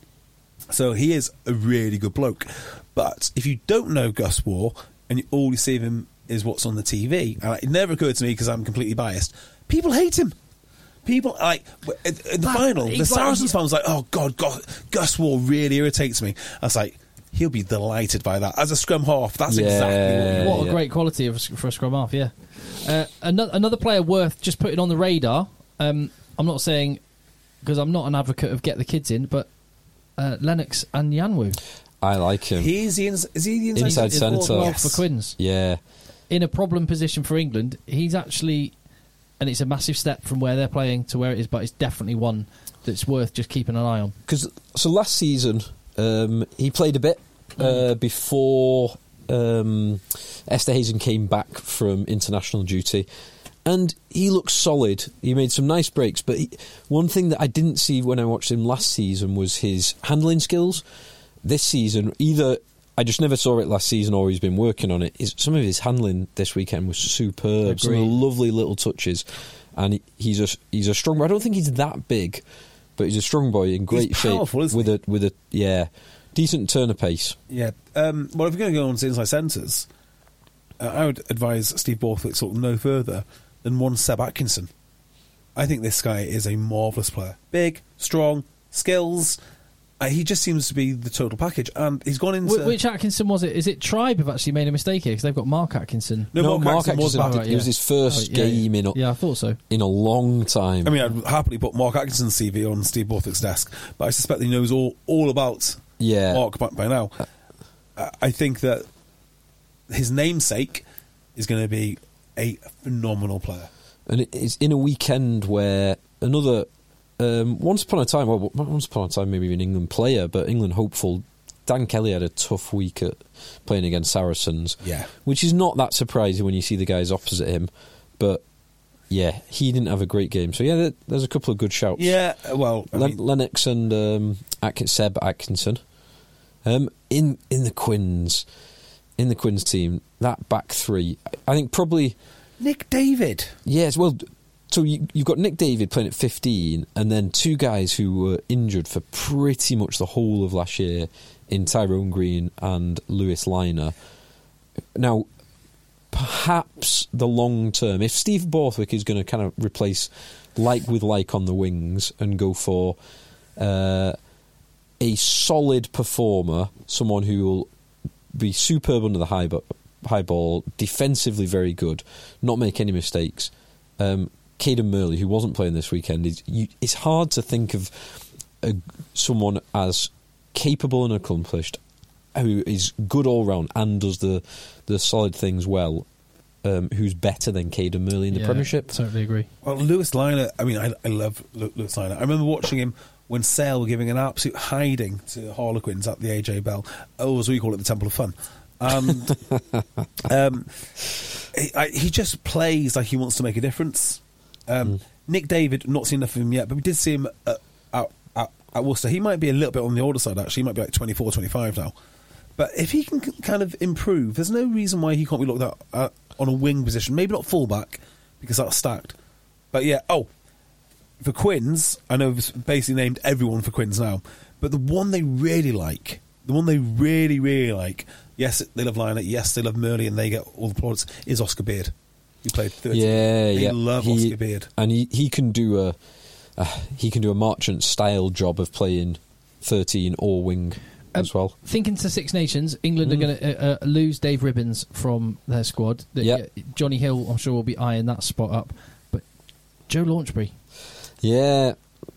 So he is a really good bloke. But if you don't know Gus Waugh and you, all you see of him is what's on the T V, and it never occurred to me because I'm completely biased, people hate him. People, like, in in the But final, the he's like- Saracens fan was like, oh, God, God, Gus Waugh really irritates me. I was like, he'll be delighted by that. As a scrum half, that's Yeah. exactly what you What want. a great quality of, for a scrum half, yeah. Uh, another, another player worth just putting on the radar. Um, I'm not saying, because I'm not an advocate of get the kids in, but uh, Lennox and Yanwu I like him. He's the ins- is he the inside, Inside forward? centre. well Yes. for Quins. Yeah. In a problem position for England, he's actually, and it's a massive step from where they're playing to where it is, but it's definitely one that's worth just keeping an eye on. Because so last season um, he played a bit uh, before um, Esther Hazen came back from international duty, and he looked solid. He made some nice breaks, but he, one thing that I didn't see when I watched him last season was his handling skills. This season, either I just never saw it last season or he's been working on it. Is some of his handling this weekend was superb. Some of the Agreed. lovely little touches, and he, he's a he's a strong boy. I don't think he's that big, but he's a strong boy in great He's shape powerful, isn't with he? a with a yeah decent turn of pace. Yeah. Um, well, if you're going to go on to inside centres, uh, I would advise Steve Borthwick sort of no further than one Seb Atkinson. I think this guy is a marvellous player. Big, strong, skills. Uh, he just seems to be the total package. And he's gone into... Wh- Which Atkinson was it? Is it Tribe have actually made a mistake here? Because they've got Mark Atkinson. No, Mark Atkinson was back. Right, It was yeah. his first Oh, yeah, game yeah. in a, Yeah, I thought so. in a long time. I mean, I'd happily put Mark Atkinson's C V on Steve Borthwick's desk, but I suspect he knows all, all about Yeah. Mark by, by now. Uh, I think that his namesake is going to be a phenomenal player. And it- it's in a weekend where another, um, once upon a time, well, once upon a time, maybe an England player, but England hopeful, Dan Kelly had a tough week at playing against Saracens. Yeah. Which is not that surprising when you see the guys opposite him. But, yeah, he didn't have a great game. So, yeah, there, there's a couple of good shouts. Yeah, well, I Len- mean, Lennox and um, Atkin- Seb Atkinson. Um, in, in the Quins, in the Quins team, that back three, I think probably... Nick David. Yes, well, so you, you've got Nick David playing at fifteen, and then two guys who were injured for pretty much the whole of last year in Tyrone Green and Lewis Liner. Now, perhaps the long term, if Steve Borthwick is going to kind of replace like with like on the wings and go for uh, a solid performer, someone who will be superb under the high, bu- high ball, defensively very good, not make any mistakes. Um, Caden Murley, who wasn't playing this weekend, is you, it's hard to think of a, someone as capable and accomplished, who is good all round and does the the solid things well, um, who's better than Caden Murley in the Yeah, Premiership. Totally agree. Well, Lewis Liner, I mean, I, I love Lew- Lewis Liner. I remember watching him when Sale were giving an absolute hiding to Harlequins at the A J Bell, or as we call it, the Temple of Fun. And um, he, I, he just plays like he wants to make a difference. Um, Mm. Nick David, not seen enough of him yet, but we did see him at, at, at, at Worcester. He might be a little bit on the older side, actually. He might be like twenty-four, twenty-five now. But if he can c- kind of improve, there's no reason why he can't be looked at uh, on a wing position. Maybe not fullback, because that's stacked. But yeah, oh, for Quins, I know I've basically named everyone for Quins now, but the one they really like, the one they really, really like, yes, they love Liner, yes, they love Murley, and they get all the plaudits, is Oscar Beard. He played thirteen. Yeah, they yeah. love He- Oscar Beard. and he, he can do a uh, he can do a Marchant style job of playing thirteen or wing as well. Thinking to Six Nations, England Mm. are going to uh, uh, lose Dave Ribbons from their squad. The- Yep. uh, Johnny Hill, I'm sure, will be eyeing that spot up. But Joe Launchbury, Yeah,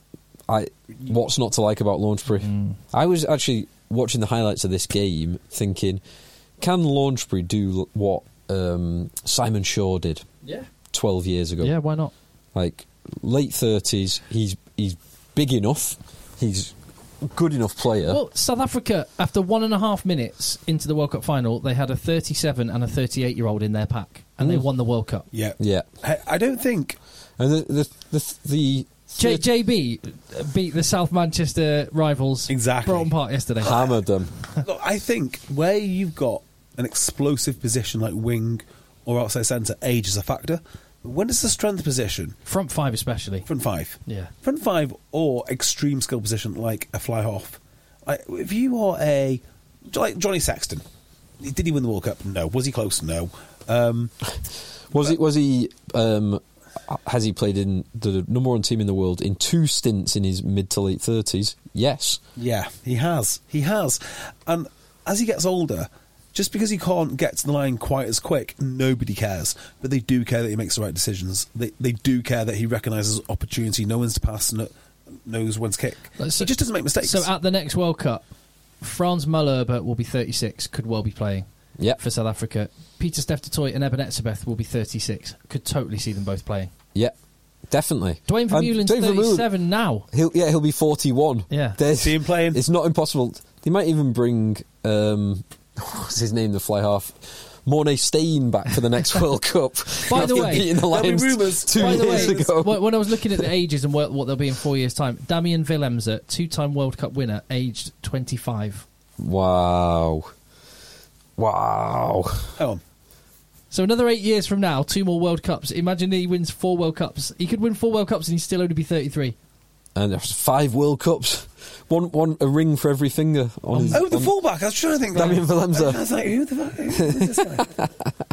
I what's not to like about Launchbury? Mm. I was actually watching the highlights of this game, thinking, can Launchbury do what um, Simon Shaw did yeah, twelve years ago? yeah, why not? Like late thirties, he's he's big enough. He's good enough player. Well, South Africa, after one and a half minutes into the World Cup final, they had a thirty-seven and a thirty-eight-year-old in their pack, and they won the World Cup. Yeah. Yeah. I, I don't think... And the the the, the J- JB beat the South Manchester rivals Exactly. Broughton Park yesterday. hammered them. Look, I think where you've got an explosive position like wing or outside centre, age is a factor. When it's the strength position, Front five especially. front five, Yeah. front five or extreme skill position like a fly half. Like, if you are a like Johnny Sexton, did he win the World Cup? No. Was he close? No. Um, Was it? Was he? Um, has he played in the number one team in the world in two stints in his mid to late thirties? Yes. yeah, he has. He has. And as he gets older, just because he can't get to the line quite as quick, nobody cares. But they do care that he makes the right decisions. They they do care that he recognises opportunity, knows when to pass, and knows when to kick. So- he just doesn't make mistakes. So at the next World Cup, Franz Malherbe will be thirty-six, could well be playing Yep. for South Africa. Peter Steph Toy and Eben Etzebeth will be thirty-six. Could totally see them both playing. Yeah. Definitely. Dwayne And Vermeulen's Dwayne Vermeulen- thirty-seven now. He'll yeah he'll be forty-one. Yeah. There's- See him playing. It's not impossible. They might even bring um, what's his name, the fly half, Mornay Stain back for the next World Cup. By the After way, beating the there'll be Lions rumours. two By the years way, ago. when when I was looking at the ages and what, what they'll be in four years' time, Damian Willemse, two-time World Cup winner, aged twenty-five. Wow, wow. Hang on. So another eight years from now, two more World Cups. Imagine he wins four World Cups. He could win four World Cups and he'd still only be thirty-three. And there's five World Cups, one one a ring for every finger. On his, Oh, the on- fullback. I was trying to think. Damian Willemse. I was like, who the fuck who is this guy?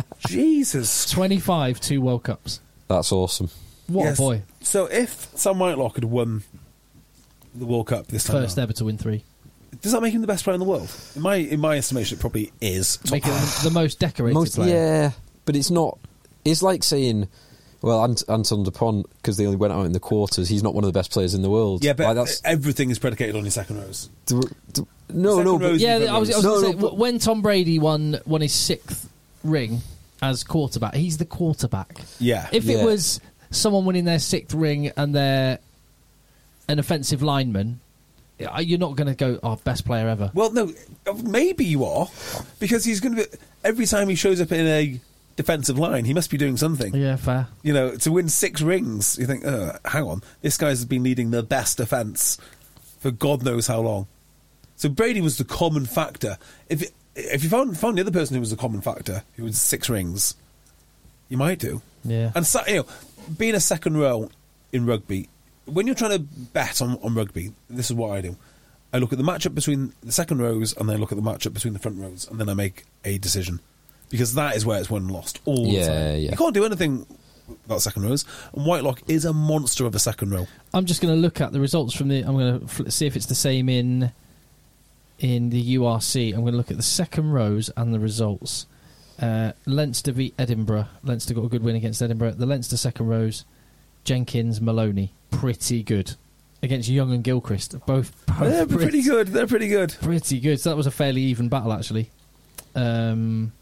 Jesus. twenty-five, two World Cups. That's awesome. What Yes. a boy. So if Sam Whitelock had won the World Cup this time First round, ever to win three. does that make him the best player in the world? In my in my estimation, it probably is. Make him the most decorated Most, player. yeah, but it's not. It's like saying, well, Ant- Anton Dupont, because they only went out in the quarters, he's not one of the best players in the world. Yeah, but Like, that's everything is predicated on your second rows. d- d- no, Second no. rows- But, Yeah, Different I was, I was No, going to no, say, but- when Tom Brady won won his sixth ring as quarterback, he's the quarterback. Yeah. If Yeah. it was someone winning their sixth ring and they're an offensive lineman, you're not going to go, oh, best player ever. Well, no, maybe you are, because he's going to be every time he shows up in a defensive line, he must be doing something. Yeah, fair. You know, to win six rings, you think, oh, hang on, this guy's been leading the best defence for God knows how long. So Brady was the common factor. If if you found found the other person who was the common factor, who was six rings, you might do. Yeah. And so, you know, being a second row in rugby, when you're trying to bet on, on rugby, this is what I do. I look at the matchup between the second rows, and then I look at the matchup between the front rows, and then I make a decision. Because that is where it's won and lost all Yeah, the time. yeah. You can't do anything without second rows. And Whitelock is a monster of a second row. I'm just going to look at the results from the. I'm going to fl- see if it's the same in in the U R C. I'm going to look at the second rows and the results. Uh, Leinster beat Edinburgh. Leinster got a good win against Edinburgh. The Leinster second rows, Jenkins, Maloney, pretty good against Young and Gilchrist. Both, both They're pretty good. They're pretty good. Pretty good. So that was a fairly even battle, actually. Um,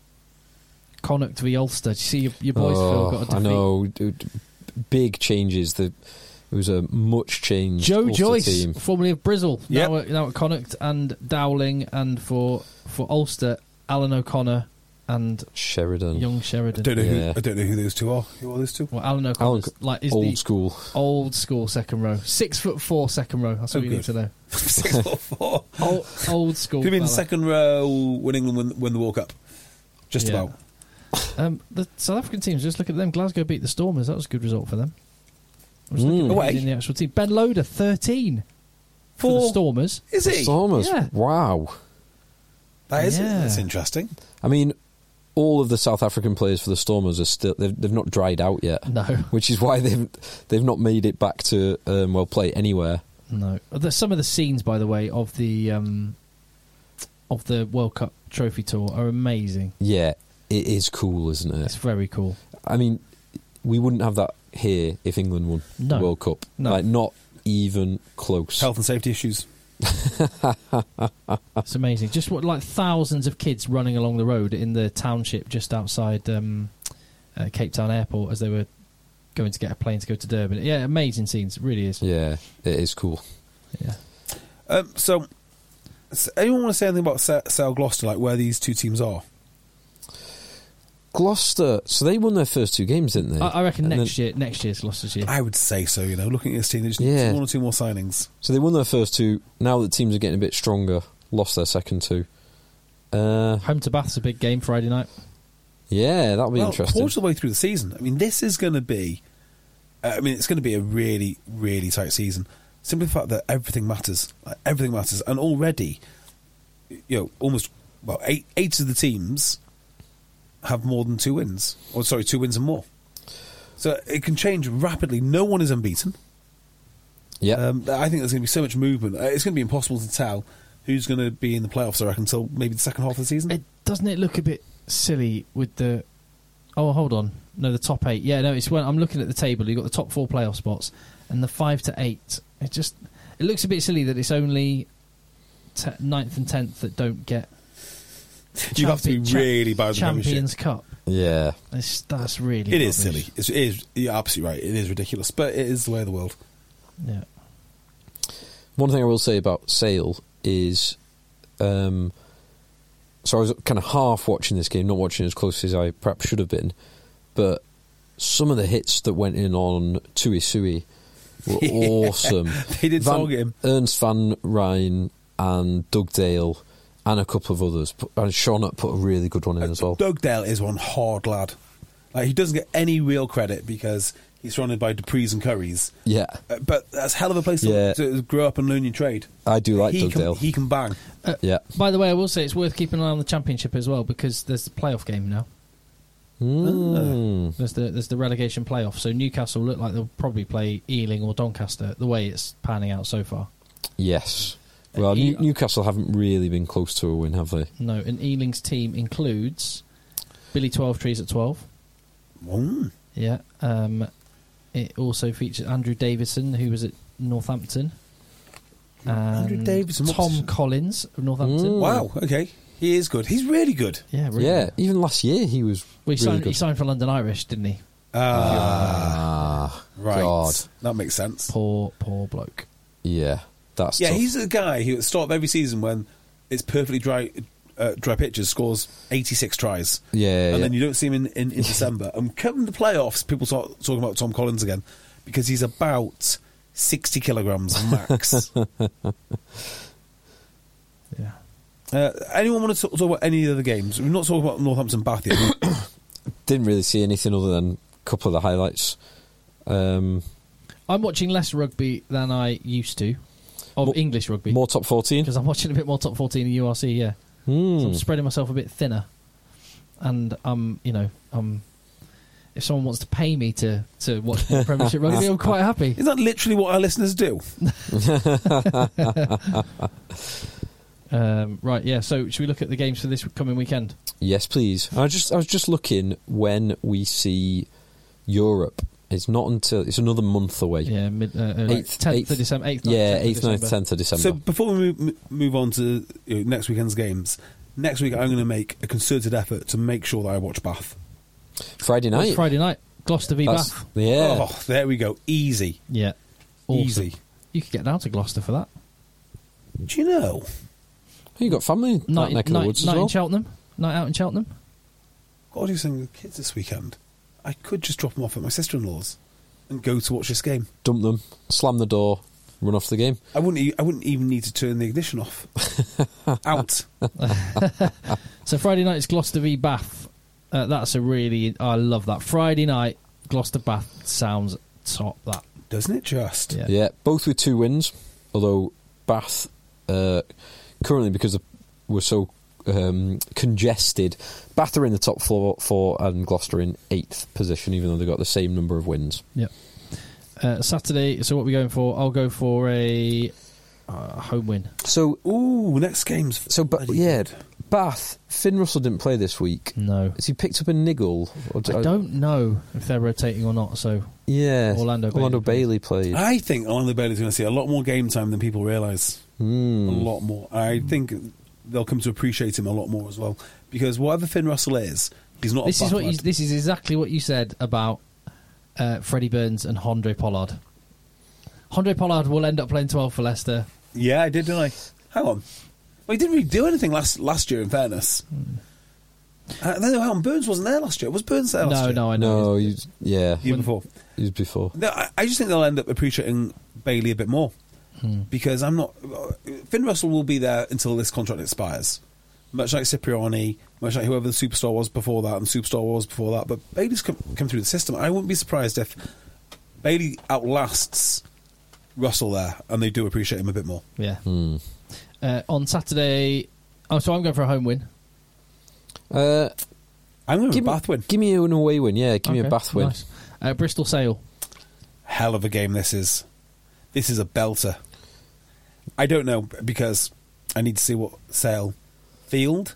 Connacht v Ulster. Do you see your, your boys, Phil, got a defeat? I know. Dude, big changes. The, it was a much changed Joe Ulster Joyce, team. formerly of Brizzle, Yep. now, at, now at Connacht, and Dowling, and for for Ulster, Alan O'Connor and Sheridan. young I Sheridan. don't know Yeah. who I don't know who those two are. Who are those two? Well, Alan O'Connor Alan, like is old the school. old school second row, six foot four second row. That's what Oh, you good. need to know. Six foot four. Old, old school. Could have been fella. second row when England win, win the World Cup. Just Yeah. about. Um, the South African teams, just look at them. Glasgow beat the Stormers. That was a good result for them. I'm just looking at Away. who's in the actual team. Ben Loader, thirteen for the For- Stormers. Is he? Stormers. Yeah. Wow. That is Yeah. that's interesting. I mean, all of the South African players for the Stormers are still they've, they've not dried out yet. No. Which is why they've they've not made it back to um, well play anywhere. No. The, some of the scenes, by the way, of the um, of the World Cup trophy tour are amazing. Yeah, it is cool, isn't It's it? very cool. I mean, we wouldn't have that here if England won No. the World Cup. No. Like, not even close. Health and safety issues. It's amazing. Just what like thousands of kids running along the road in the township just outside um, uh, Cape Town Airport as they were going to get a plane to go to Durban. Yeah, amazing scenes. It really is. Yeah, it is cool. Yeah. Um, so, so, anyone want to say anything about Sa- Sale Gloucester, like where these two teams are? Gloucester, so they won their first two games, didn't they? I, I reckon And next then- year, next year's Gloucester's year. I would say so. You know, looking at this team, they just need Yeah. one or two more signings. So they won their first two. Now that teams are getting a bit stronger, lost their second two. Uh, Home to Bath's a big game Friday night. yeah, that'll be well, interesting. Quarter of the way through the season. I mean, this is going to be. Uh, I mean, it's going to be a really, really tight season. Simply the fact that everything matters. Like, everything matters, and already, you know, almost well, eight eight of the teams have more than two wins, or sorry, two wins and more. So it can change rapidly. No one is unbeaten. Yeah, Um, I think there's going to be so much movement. Uh, It's going to be impossible to tell who's going to be in the playoffs, I reckon, until maybe the second half of the season. It, doesn't it look a bit silly with the... Oh, hold on. No, the top eight. Yeah, no, it's when I'm looking at the table. You've got the top four playoff spots and the five to eight. It just... It looks a bit silly that it's only te- ninth and tenth that don't get... You have to be champion- cha- really bad with the Champions Cup. yeah. It's, that's really It is rubbish. silly. It's, it is, you're absolutely right. It is ridiculous, but it is the way of the world. Yeah. One thing I will say about Sale is, um, so I was kind of half watching this game, not watching as closely as I perhaps should have been, but some of the hits that went in on Tui Sui were Yeah. awesome. They did Van, target him. Ernst Van Rijn and Doug Dale and a couple of others. And Sean put a really good one in as well. Doug Dale is one hard lad. Like, he doesn't get any real credit because he's surrounded by Duprees and Currys. Yeah, Uh, but that's a hell of a place to, Yeah. to grow up and learn your trade. I do like he Doug can, Dale. He can bang. Yeah. By the way, I will say it's worth keeping an eye on the championship as well because there's the playoff game now. Mm. There's the there's the relegation playoff. So Newcastle look like they'll probably play Ealing or Doncaster. The way it's panning out so far. Yes. Well, He- New- Newcastle haven't really been close to a win, have they? No, and Ealing's team includes Billy Twelvetrees at twelve. Mm. Yeah. Um, it also features Andrew Davidson, who was at Northampton. Andrew and Davidson, what's- Tom Collins of Northampton. Mm. Wow, okay. He is good. He's really good. Yeah, really Yeah, good. even last year he was Well, he, really signed, good. he signed for London Irish, didn't he? Ah, Ah, right. God. That makes sense. Poor, poor bloke. Yeah, that's Yeah, tough. he's the guy who at the start of every season when it's perfectly dry uh, dry pitches scores eighty-six tries. Yeah, And yeah. then you don't see him in, in, in December. And come the playoffs, people start talking about Tom Collins again because he's about sixty kilograms max. Yeah. uh, anyone want to talk, talk about any of the games? We're not talking about Northampton Bath yet. Didn't really see anything other than a couple of the highlights. Um, I'm watching less rugby than I used to, of More- English rugby, more top fourteen. because I'm watching a bit more top fourteen in U R C. Yeah, Hmm. so I'm spreading myself a bit thinner, and um, you know, um, if someone wants to pay me to to watch more Premiership rugby, I'm quite happy. Isn't that literally what our listeners do? Um, right, yeah. So should we look at the games for this coming weekend? Yes, please. I just I was just looking when we see Europe. It's not until it's another month away. Yeah, mid uh, uh, Eighth- tenth eighth- of December. Eighth, yeah, ninth, eighth, tenth of ninth, December. tenth of December. So before we move, move on to you know, next weekend's games, next week I'm going to make a concerted effort to make sure that I watch Bath. Friday Well, night. it's Friday night, Gloucester v That's- Bath. Yeah. Oh, there we go. Easy. Yeah, awesome. Easy. You could get down to Gloucester for that. Do you know? You got family in that Night, neck of night, the woods night as well. in Cheltenham. Night out in Cheltenham. Got to do something with the kids this weekend. I could just drop them off at my sister-in-law's and go to watch this game. Dump them, slam the door, run off the game. I wouldn't. E- I wouldn't even need to turn the ignition off. Out. So Friday night is Gloucester v Bath. Uh, that's a really, I love that. Friday night, Gloucester Bath sounds top. That Doesn't it just? yeah. Yeah, both with two wins. Although Bath, uh, currently because we're so um, congested, Bath are in the top four, four and Gloucester in eighth position, even though they've got the same number of wins. Yep. Uh, Saturday. So what are we going for? I'll go for a uh, home win. So, Ooh, next game's so but bloody yeah, good. Bath. Finn Russell didn't play this week. No, Has he picked up a niggle? Or I don't know if they're rotating or not. So Yeah, Orlando Orlando Bailey Bailey played. I think Orlando Bailey's going to see a lot more game time than people realise. Hmm. A lot more. I think they'll come to appreciate him a lot more as well. Because whatever Finn Russell is, he's not this a is Bath what you, lad. this is exactly what you said about uh, Freddie Burns and Andre Pollard. Andre Pollard will end up playing twelve for Leicester. Yeah, I did, didn't I? Hang on. Well, he didn't really do anything last last year, in fairness. Hmm. Uh, no, hang on, Burns wasn't there last year. Was Burns there last No, year? no, I know. No, he's, yeah. Year before. He was before. No, I, I just think they'll end up appreciating Bailey a bit more. Hmm. Because I'm not... Finn Russell will be there until this contract expires. Much like Cipriani, much like whoever the superstar was before that, and the superstar was before that. But Bailey's come, come through the system. I wouldn't be surprised if Bailey outlasts Russell there, and they do appreciate him a bit more. Yeah. Hmm. Uh, on Saturday... Oh, so I'm going for a home win. Uh, I'm going with give a Bath me, win. Give me an away win, yeah. Give me Okay, a Bath win. nice. Uh, Bristol Sale. Hell of a game this is. This is a belter. I don't know, because I need to see what Sale field.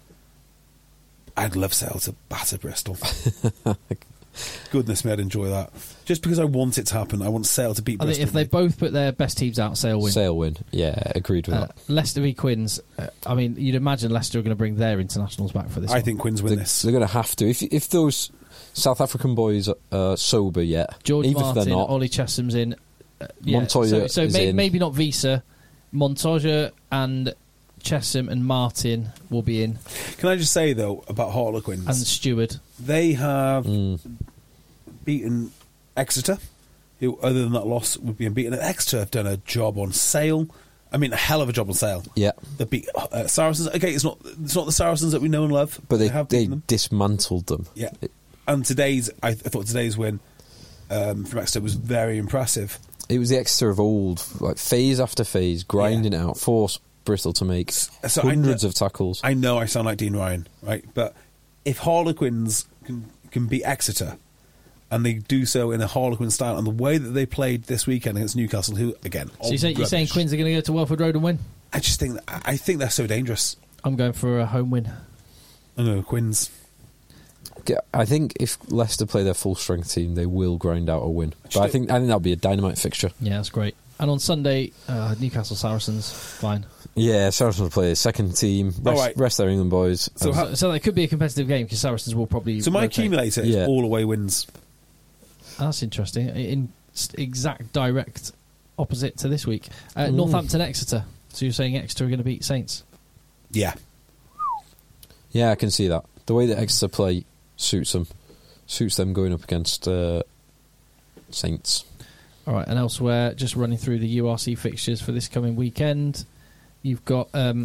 I'd love Sale to batter Bristol. Goodness me, I'd enjoy that. Just because I want it to happen. I want Sale to beat I think Bristol. if they both put their best teams out, Sale win. Sale win. Yeah, agreed with Uh, that. Leicester v Quins. Uh, I mean, you'd imagine Leicester are going to bring their internationals back for this I one. think Quins win They, this. they're going to have to. If if those South African boys are sober yet, George even Martin, if they're not, Ollie Chesham's in. Uh, yeah. Montoya so, so is may, in. maybe not Visa. Montoya and Chesham and Martin will be in, Can I just say, though, about Harlequins? and Stewart. They have Mm. beaten Exeter, who, other than that loss, would be unbeaten. And Exeter have done a job on Sale. I mean, a hell of a job on Sale. yeah, They beat uh, Saracens. Okay, it's not it's not the Saracens that we know and love, but they have they beaten them. dismantled them. Yeah, and today's I, I thought today's win um, from Exeter was very impressive. It was the Exeter of old, like phase after phase, grinding it out, force Bristol to make So I hundreds know- of tackles. I know I sound like Dean Ryan, right? But if Harlequins can, can beat Exeter, and they do so in a Harlequin style, and the way that they played this weekend against Newcastle, who again, So you're saying, you're rubbish. saying Quins are going to go to Welford Road and win? I just think that, I think they're so dangerous. I'm going for a home win. I know Quins. Yeah, I think if Leicester play their full strength team, they will grind out a win. But I Actually- think I think that'll be a dynamite fixture. Yeah, that's great. And on Sunday, uh, Newcastle Saracens, fine. Yeah, Saracens will play their second team. Rest, All right. rest their England boys. So And- how- So, so that could be a competitive game because Saracens will probably. So my rotate. accumulator is Yeah. all away wins. That's interesting. In s- exact direct opposite to this week. Uh, Mm. Northampton Exeter. So you're saying Exeter are going to beat Saints? Yeah, yeah, I can see that. The way that Exeter play suits them. Suits them going up against uh, Saints. All right, and elsewhere, just running through the U R C fixtures for this coming weekend. You've got um,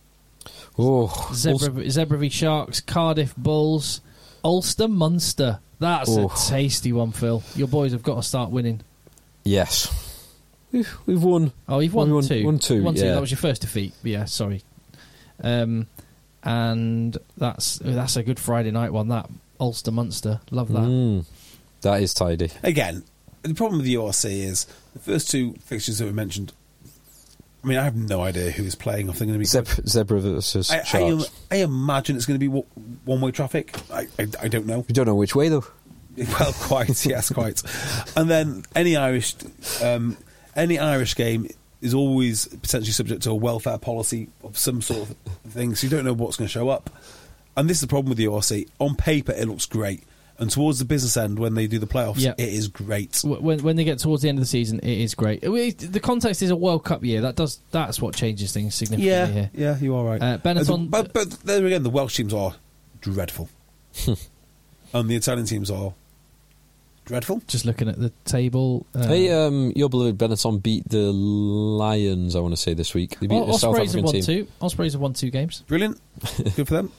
Oh, Zebra, Zebra v Sharks, Cardiff Bulls, Ulster Munster. That's Oh. a tasty one, Phil. Your boys have got to start winning. yes. We've, we've won. Oh, you've Well, won, we won- two. won two, Won two. yeah. That was your first defeat. Yeah, sorry. Um, and that's that's a good Friday night one. That Ulster Munster, love that. Mm, that is tidy. again, the problem with the U R C is the first two fixtures that we mentioned. I mean, I have no idea who is playing. If they're going to be Zeb- Zebra versus I, I, Sharks. I imagine it's going to be one way traffic. I, I, I don't know. We don't know which way though. Well, quite, yes, quite. And then any Irish, um, any Irish game is always potentially subject to a welfare policy of some sort of thing. So you don't know what's going to show up. And this is the problem with the U R C. On paper, it looks great, and towards the business end, when they do the playoffs, Yeah. it is great. W- When when they get towards the end of the season, it is great. Uh, we- The context is a World Cup year. That does that's what changes things significantly Yeah, here. yeah, you are right. Uh, Benetton- but, but there again, the Welsh teams are dreadful, and the Italian teams are dreadful. Just looking at the table. Uh, Hey, um, your beloved Benetton beat the Lions, I want to say, this week. They beat O- the South Ospreys have African won team. two. Ospreys have won two games. Brilliant, good for them.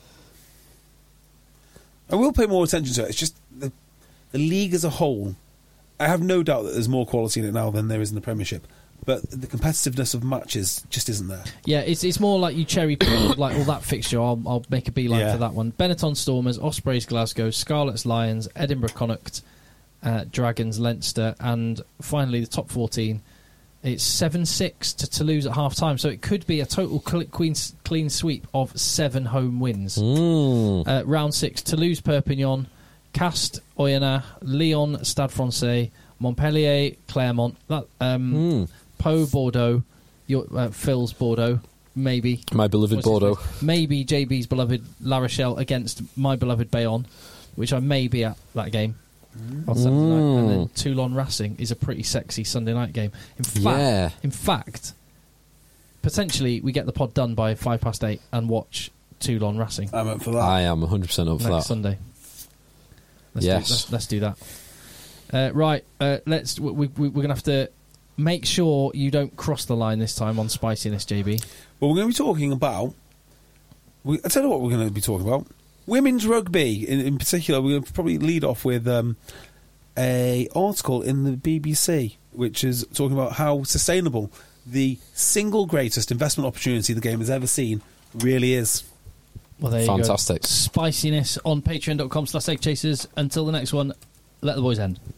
I will pay more attention to it. It's just the the league as a whole. I have no doubt that there's more quality in it now than there is in the Premiership, but the competitiveness of matches just isn't there. Yeah, it's it's more like you cherry pick like all that fixture. I'll I'll make a beeline Yeah. for that one. Benetton Stormers, Ospreys Glasgow, Scarlets Lions, Edinburgh Connacht, uh, Dragons Leinster, and finally the top fourteen. It's seven six to Toulouse at half time, so it could be a total cl- clean, clean sweep of seven home wins. Mm. Uh, round six, Toulouse Perpignan, Cast Oyonnax, Lyon Stade Francais, Montpellier Clermont, that, um, Mm. Pau Bordeaux, your, uh, Phil's Bordeaux, maybe. My beloved What's his Bordeaux. face? Maybe J B's beloved La Rochelle against my beloved Bayonne, which I may be at that game on Saturday night. And then Toulon Racing is a pretty sexy Sunday night game. In fact, Yeah. in fact, potentially we get the pod done by five past eight and watch Toulon Racing. I'm up for that. I am one hundred percent up for next that. Sunday. Let's Yes. do, let's, let's do that. Uh, right, uh, let's. We, we, we're going to have to make sure you don't cross the line this time on spiciness, J B. Well, we're going to be talking about... We, I tell you what we're going to be talking about. Women's rugby, in, in particular. We're going to probably lead off with um, a article in the B B C, which is talking about how sustainable the single greatest investment opportunity the game has ever seen really is. Well, there Fantastic. you go. Spiciness on patreon.com slash egg chasers. Until the next one, let the boys end.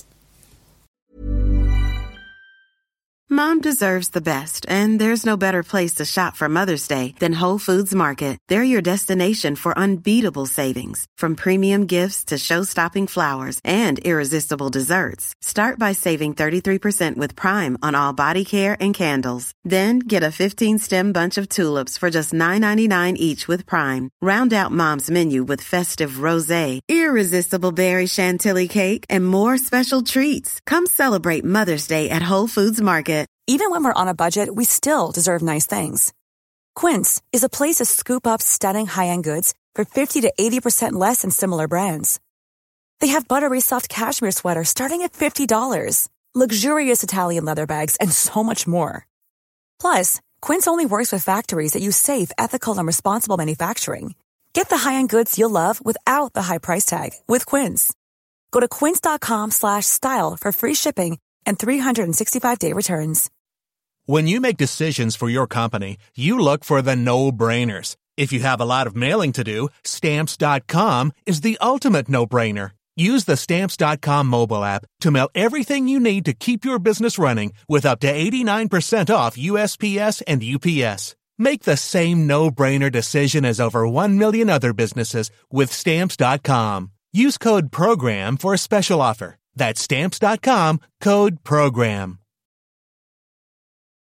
Mom deserves the best, and there's no better place to shop for Mother's Day than Whole Foods Market. They're your destination for unbeatable savings, from premium gifts to show-stopping flowers and irresistible desserts. Start by saving thirty-three percent with Prime on all body care and candles. Then get a fifteen-stem bunch of tulips for just nine ninety-nine each with Prime. Round out Mom's menu with festive rosé, irresistible berry chantilly cake, and more special treats. Come celebrate Mother's Day at Whole Foods Market. Even when we're on a budget, we still deserve nice things. Quince is a place to scoop up stunning high-end goods for fifty to eighty percent less than similar brands. They have buttery soft cashmere sweaters starting at fifty dollars, luxurious Italian leather bags, and so much more. Plus, Quince only works with factories that use safe, ethical, and responsible manufacturing. Get the high-end goods you'll love without the high price tag with Quince. Go to quince.com slash style for free shipping and three sixty-five day returns. When you make decisions for your company, you look for the no-brainers. If you have a lot of mailing to do, Stamps dot com is the ultimate no-brainer. Use the Stamps dot com mobile app to mail everything you need to keep your business running with up to eighty-nine percent off U S P S and U P S. Make the same no-brainer decision as over one million other businesses with Stamps dot com. Use code PROGRAM for a special offer. That's Stamps dot com, code PROGRAM.